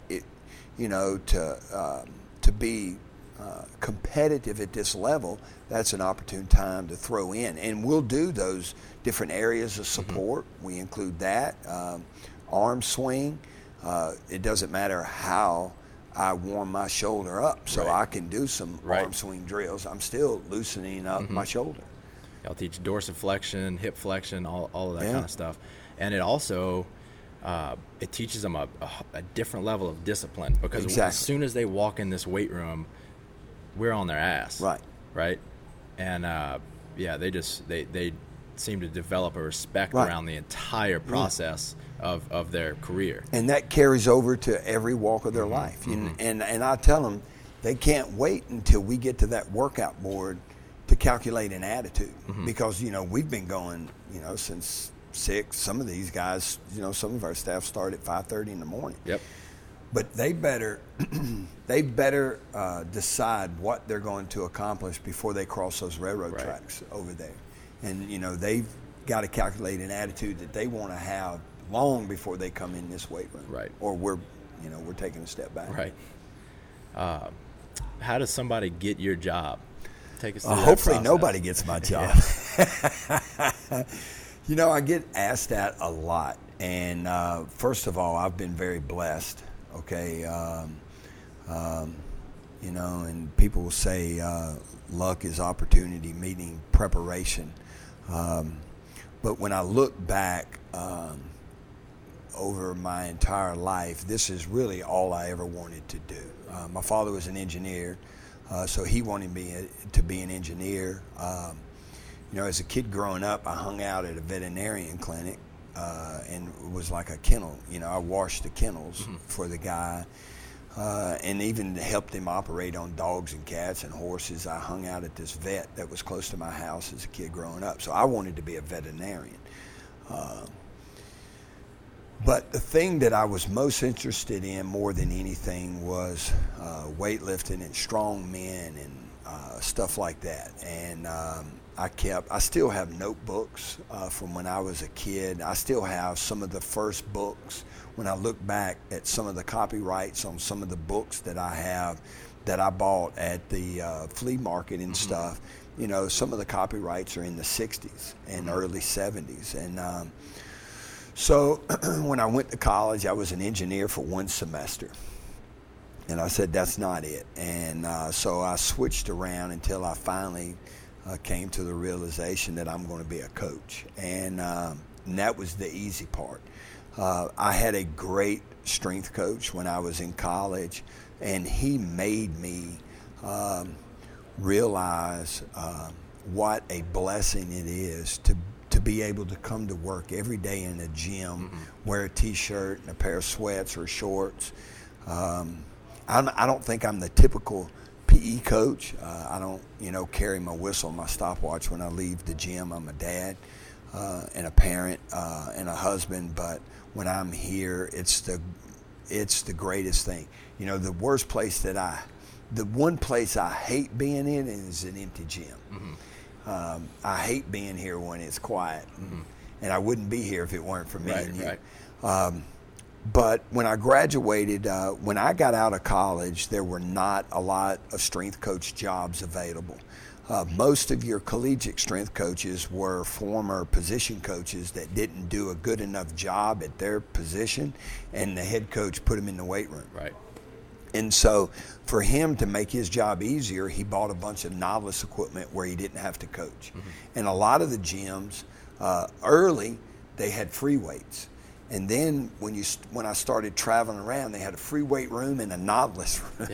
B: to be competitive at this level, that's an opportune time to throw in. And we'll do those different areas of support. We include that. Arm swing. It doesn't matter how I warm my shoulder up. So I can do some arm swing drills. I'm still loosening up my shoulder.
A: I'll teach dorsiflexion, hip flexion, all of that kind of stuff. And it also... it teaches them a different level of discipline, because as soon as they walk in this weight room, we're on their ass. Right. And they seem to develop a respect around the entire process of their career.
B: And that carries over to every walk of their life. And I tell them they can't wait until we get to that workout board to calculate an attitude, because, you know, we've been going, you know, since 6. Some of these guys, you know, some of our staff start at 5:30 in the morning.
A: Yep.
B: But they better decide what they're going to accomplish before they cross those railroad tracks over there. And, you know, they've got to calculate an attitude that they want to have long before they come in this weight room.
A: Right.
B: Or we're taking a step back.
A: Right. How does somebody get your job? Take us through that
B: hopefully
A: process.
B: Nobody gets my job. You know, I get asked that a lot. And first of all, I've been very blessed. Okay. You know, and people will say luck is opportunity meeting preparation. But when I look back over my entire life, this is really all I ever wanted to do. My father was an engineer, so he wanted me to be an engineer. You know, as a kid growing up, I hung out at a veterinarian clinic and it was like a kennel. You know, I washed the kennels for the guy and even helped him operate on dogs and cats and horses. I hung out at this vet that was close to my house as a kid growing up. So I wanted to be a veterinarian. But the thing that I was most interested in more than anything was weightlifting and strong men and stuff like that. And I still have notebooks from when I was a kid. I still have some of the first books. When I look back at some of the copyrights on some of the books that I have that I bought at the flea market and stuff, you know, some of the copyrights are in the 60s and early 70s. And so when I went to college, I was an engineer for one semester. And I said, that's not it. And so I switched around until I finally came to the realization that I'm going to be a coach. And that was the easy part. I had a great strength coach when I was in college, and he made me realize what a blessing it is to be able to come to work every day in a gym, wear a t-shirt and a pair of sweats or shorts. I don't think I'm the typical PE coach. I don't, carry my whistle, my stopwatch when I leave the gym. I'm a dad and a parent and a husband, but when I'm here, it's the greatest thing. The worst place the one place I hate being in is an empty gym. I hate being here when it's quiet. and I wouldn't be here if it weren't for me and you.
A: Right.
B: But when I graduated, when I got out of college, there were not a lot of strength coach jobs available. Most of your collegiate strength coaches were former position coaches that didn't do a good enough job at their position, and the head coach put them in the weight room.
A: Right.
B: And so for him to make his job easier, he bought a bunch of novice equipment where he didn't have to coach. Mm-hmm. And a lot of the gyms, early, they had free weights. And then when I started traveling around, they had a free weight room and a novice room.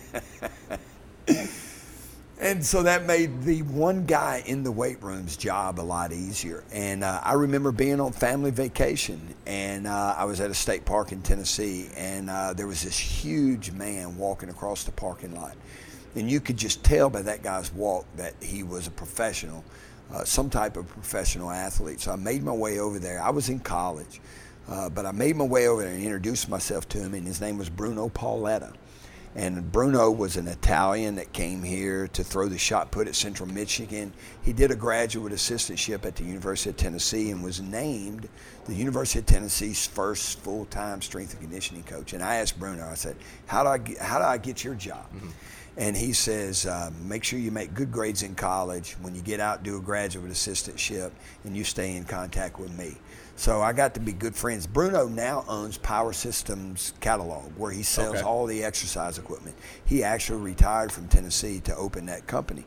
A: Yeah.
B: And so that made the one guy in the weight room's job a lot easier. And I remember being on family vacation, and I was at a state park in Tennessee, and there was this huge man walking across the parking lot. And you could just tell by that guy's walk that he was a professional, some type of professional athlete. So I made my way over there. I was in college, but I made my way over there and introduced myself to him, and his name was Bruno Pauletta. And Bruno was an Italian that came here to throw the shot put at Central Michigan. He did a graduate assistantship at the University of Tennessee and was named the University of Tennessee's first full-time strength and conditioning coach. And I asked Bruno, I said, how do I get your job? Mm-hmm. And he says, make sure you make good grades in college. When you get out, do a graduate assistantship, and you stay in contact with me. So I got to be good friends. Bruno now owns Power Systems Catalog, where he sells all the exercise equipment. He actually retired from Tennessee to open that company.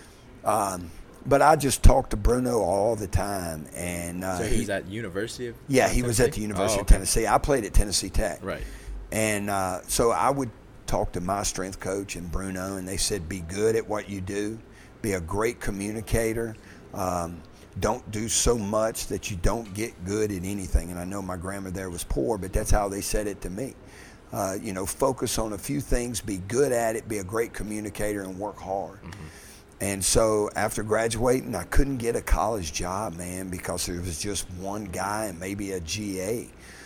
B: But I just talked to Bruno all the time. And
A: so he was at University of
B: Yeah, he
A: Tennessee?
B: was at the University of Tennessee. I played at Tennessee Tech.
A: Right.
B: And so I would talk to my strength coach and Bruno, and they said, be good at what you do, be a great communicator, don't do so much that you don't get good at anything. And I know my grammar there was poor, but that's how they said it to me. Focus on a few things, be good at it, be a great communicator, and work hard. Mm-hmm. And so after graduating, I couldn't get a college job, man, because there was just one guy and maybe a GA.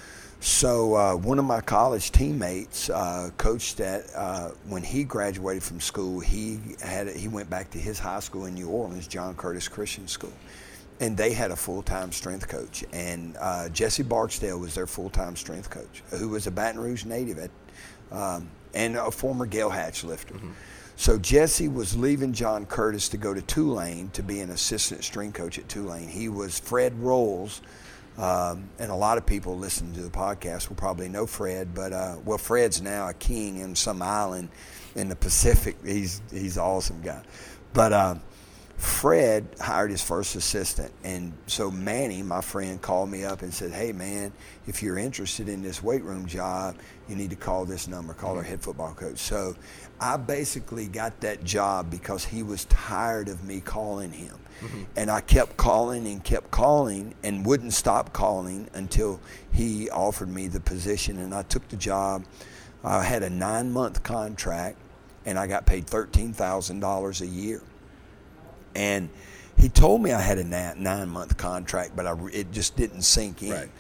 B: So one of my college teammates coached at, when he graduated from school, he went back to his high school in New Orleans, John Curtis Christian School. And they had a full-time strength coach. And Jesse Barksdale was their full-time strength coach, who was a Baton Rouge native and a former Gale Hatch lifter. Mm-hmm. So Jesse was leaving John Curtis to go to Tulane to be an assistant strength coach at Tulane. He was Fred Rolls, and a lot of people listening to the podcast will probably know Fred, but Fred's now a king in some island in the Pacific. He's an awesome guy. But Fred hired his first assistant, and so Manny, my friend, called me up and said, hey, man, if you're interested in this weight room job, you need to call this number, call our head football coach. So I basically got that job because he was tired of me calling him. Mm-hmm. And I kept calling and wouldn't stop calling until he offered me the position, and I took the job. I had a 9-month contract, and I got paid $13,000 a year. And he told me I had a 9-month contract, but it just didn't sink in.
A: Right.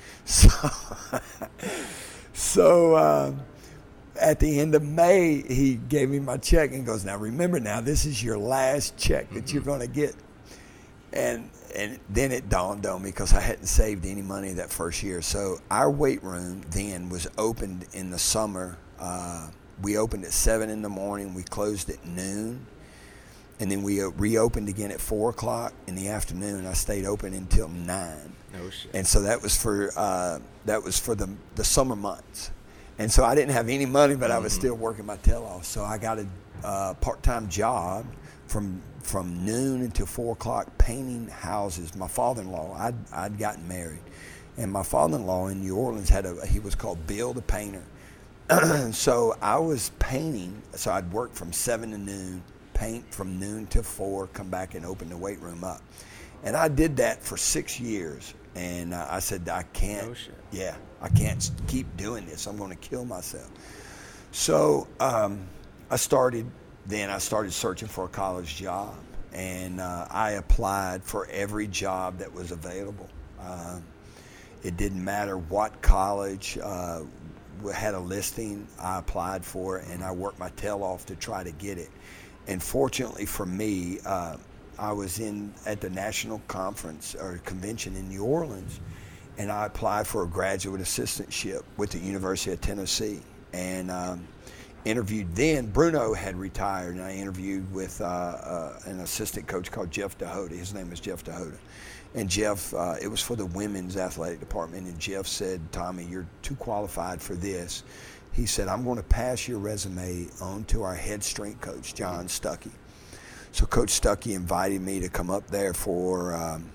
B: So at the end of May, he gave me my check and goes, now remember now, this is your last check that you're going to get. And then it dawned on me because I hadn't saved any money that first year. So our weight room then was opened in the summer. We opened at 7 in the morning. We closed at noon. And then we reopened again at 4 o'clock in the afternoon. I stayed open until 9.
A: No shit.
B: And so that was for the summer months. And so I didn't have any money, but I was still working my tail off. So I got a part-time job from noon until 4 o'clock painting houses. My father-in-law, I'd gotten married, and my father-in-law in New Orleans he was called Bill the Painter. So I was painting. So I'd work from 7 to noon. Paint from noon to 4, come back and open the weight room up. And I did that for 6 years. And I said, I can't, I can't keep doing this. I'm going to kill myself. So I started searching for a college job. And I applied for every job that was available. It didn't matter what college had a listing. I applied for it, and I worked my tail off to try to get it. And fortunately for me, I was at the national conference or convention in New Orleans, and I applied for a graduate assistantship with the University of Tennessee, and interviewed then. Bruno had retired, and I interviewed with an assistant coach called Jeff DeHoda. His name is Jeff DeHoda. And Jeff, it was for the women's athletic department, and Jeff said, Tommy, you're too qualified for this. He said, I'm going to pass your resume on to our head strength coach, John Stuckey. So Coach Stuckey invited me to come up there for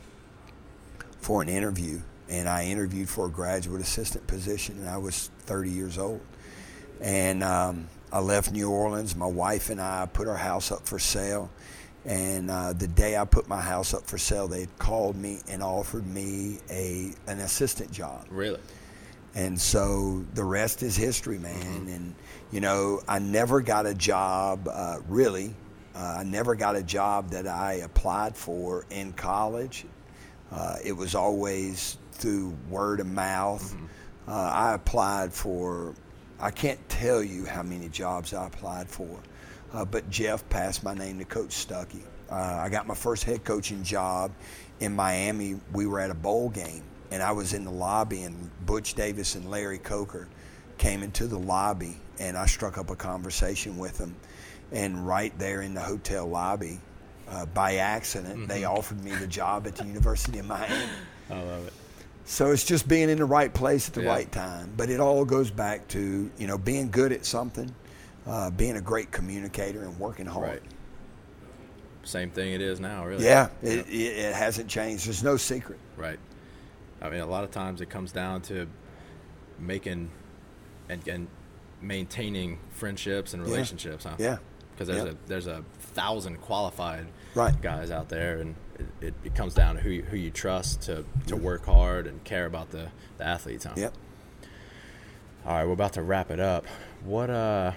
B: an interview, and I interviewed for a graduate assistant position, and I was 30 years old. And I left New Orleans. My wife and I put our house up for sale. And the day I put my house up for sale, they called me and offered me an assistant job.
A: Really?
B: And so the rest is history, man. And, you know, I never got a job, really. I never got a job that I applied for in college. It was always through word of mouth. I applied for, I can't tell you how many jobs I applied for. But Jeff passed my name to Coach Stuckey. I got my first head coaching job in Miami. We were at a bowl game, and I was in the lobby, and Butch Davis and Larry Coker came into the lobby, and I struck up a conversation with them. And right there in the hotel lobby, by accident, they offered me the job at the University of Miami.
A: I love it.
B: So it's just being in the right place at the right time. But it all goes back to, you know, being good at something, being a great communicator, and working hard.
A: Right. Same thing it is now, really.
B: Yeah, it hasn't changed. There's no secret.
A: Right. I mean, a lot of times it comes down to making and maintaining friendships and relationships, huh?
B: Yeah.
A: Because there's a 1,000 qualified guys out there, and it comes down to who you trust to work hard and care about the athletes, huh?
B: Yep.
A: All right, we're about to wrap it up. What are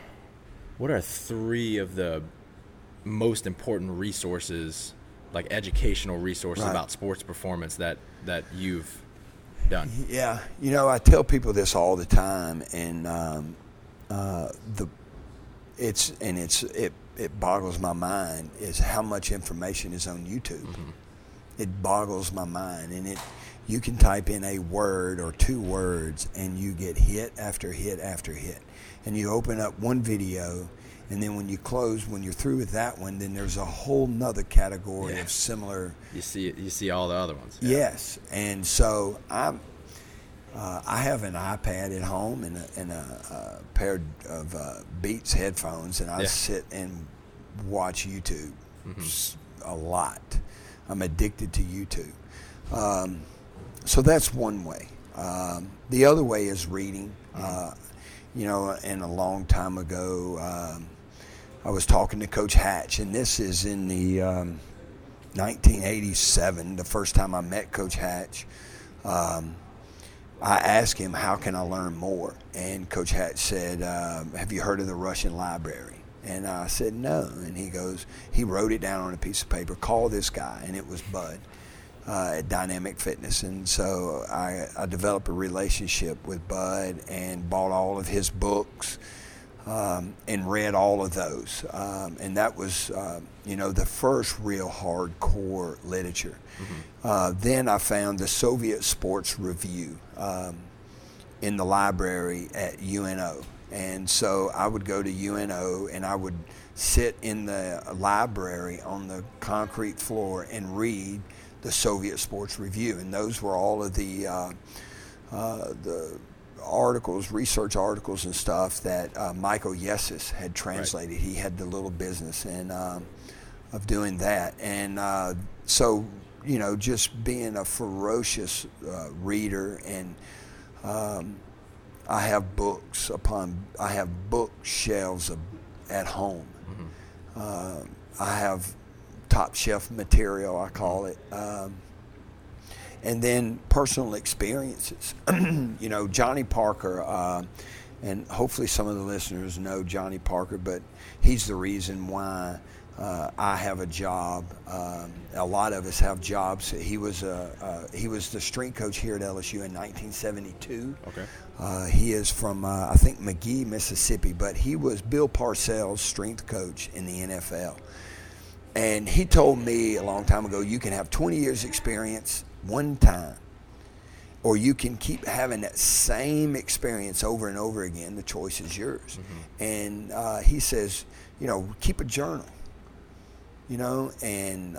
A: 3 of the most important resources, like educational resources about sports performance that you've done?
B: Yeah, you know, I tell people this all the time, and it boggles my mind is how much information is on YouTube. It boggles my mind, and you can type in a word or 2 words, and you get hit after hit after hit. And you open up one video, and then when you're through with that one, then there's a whole nother category of similar.
A: You see all the other ones.
B: Yes, and so I have an iPad at home and a pair of Beats headphones, and I sit and watch YouTube a lot. I'm addicted to YouTube. So that's one way. The other way is reading. You know, and a long time ago, I was talking to Coach Hatch, and this is in the 1987, the first time I met Coach Hatch. I asked him, how can I learn more? And Coach Hatch said, have you heard of the Russian Library? And I said, no. And he wrote it down on a piece of paper, call this guy, and it was Bud at Dynamic Fitness. And so I developed a relationship with Bud and bought all of his books and read all of those. And that was, the first real hardcore literature. Then I found the Soviet Sports Review in the library at UNO. And so I would go to UNO and I would sit in the library on the concrete floor and read the Soviet Sports Review. And those were all of the articles, research articles and stuff that Michael Yesis had translated. He had the little business of doing that. And so, just being a ferocious reader, and I have bookshelves at home. I have top shelf material, I call it. And then personal experiences. Johnny Parker, and hopefully some of the listeners know Johnny Parker, but he's the reason why I have a job. A lot of us have jobs. He was the strength coach here at LSU in 1972.
A: Okay.
B: He is from I think McGee, Mississippi, but he was Bill Parcells' strength coach in the NFL. And he told me a long time ago, you can have 20 years experience one time, or you can keep having that same experience over and over again. The choice is yours. And he says, keep a journal, and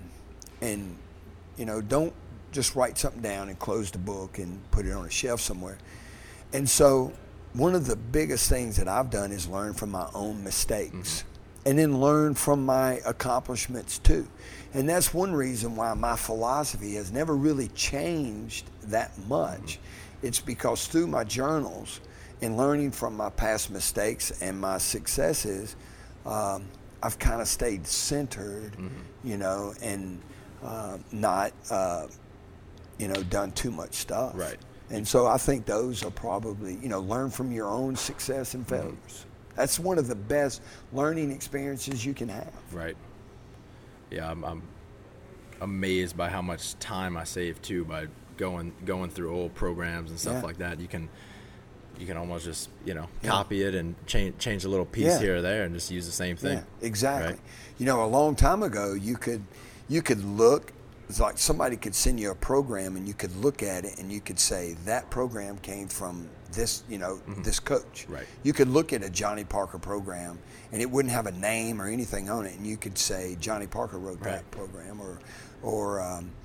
B: don't just write something down and close the book and put it on a shelf somewhere. And so one of the biggest things that I've done is learn from my own mistakes. And then learn from my accomplishments too. And that's one reason why my philosophy has never really changed that much. It's because through my journals and learning from my past mistakes and my successes, I've kind of stayed centered, and not, done too much stuff.
A: Right.
B: And so I think those are probably, learn from your own success and failures. That's one of the best learning experiences you can have.
A: Right. Yeah, I'm amazed by how much time I save too by going through old programs and stuff like that. You can almost just copy it and change a little piece here or there and just use the same thing.
B: Yeah, exactly.
A: Right?
B: A long time ago, you could look. It's like somebody could send you a program and you could look at it and you could say that program came from this, this coach.
A: Right.
B: You could look at a Johnny Parker program and it wouldn't have a name or anything on it, and you could say Johnny Parker wrote that program, or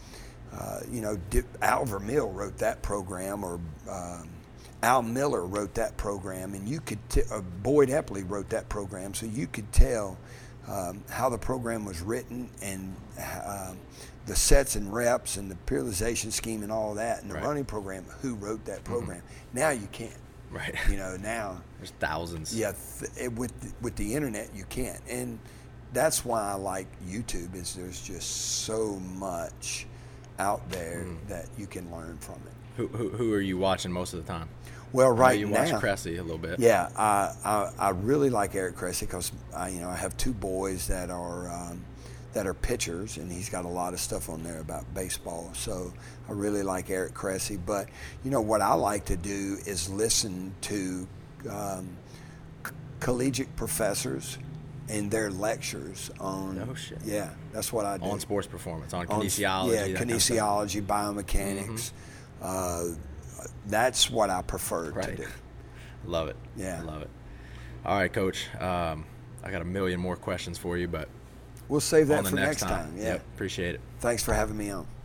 B: Al Vermeil wrote that program, or Al Miller wrote that program, and you could Boyd Epley wrote that program, so you could tell how the program was written and the sets and reps and the periodization scheme and all that, and the running program, who wrote that program. Now you can't.
A: Right.
B: Now
A: there's thousands.
B: Yeah, with the internet you can't, and that's why I like YouTube. Is there's just so much out there that you can learn from it.
A: Who are you watching most of the time?
B: Well, right
A: you
B: now,
A: watch Cressy a little bit.
B: Yeah, I really like Eric Cressy because I have two boys that are pitchers, and he's got a lot of stuff on there about baseball. So I really like Eric Cressy. But what I like to do is listen to collegiate professors and their lectures on.
A: Oh shit.
B: Yeah, that's what I do.
A: On sports performance, on kinesiology.
B: Yeah, kinesiology, biomechanics. That's what I prefer to do.
A: Love it.
B: Yeah.
A: Love it. All right, Coach. I got a million more questions for you, but
B: we'll save that for next time. Yeah.
A: Yep, appreciate it.
B: Thanks for having me on.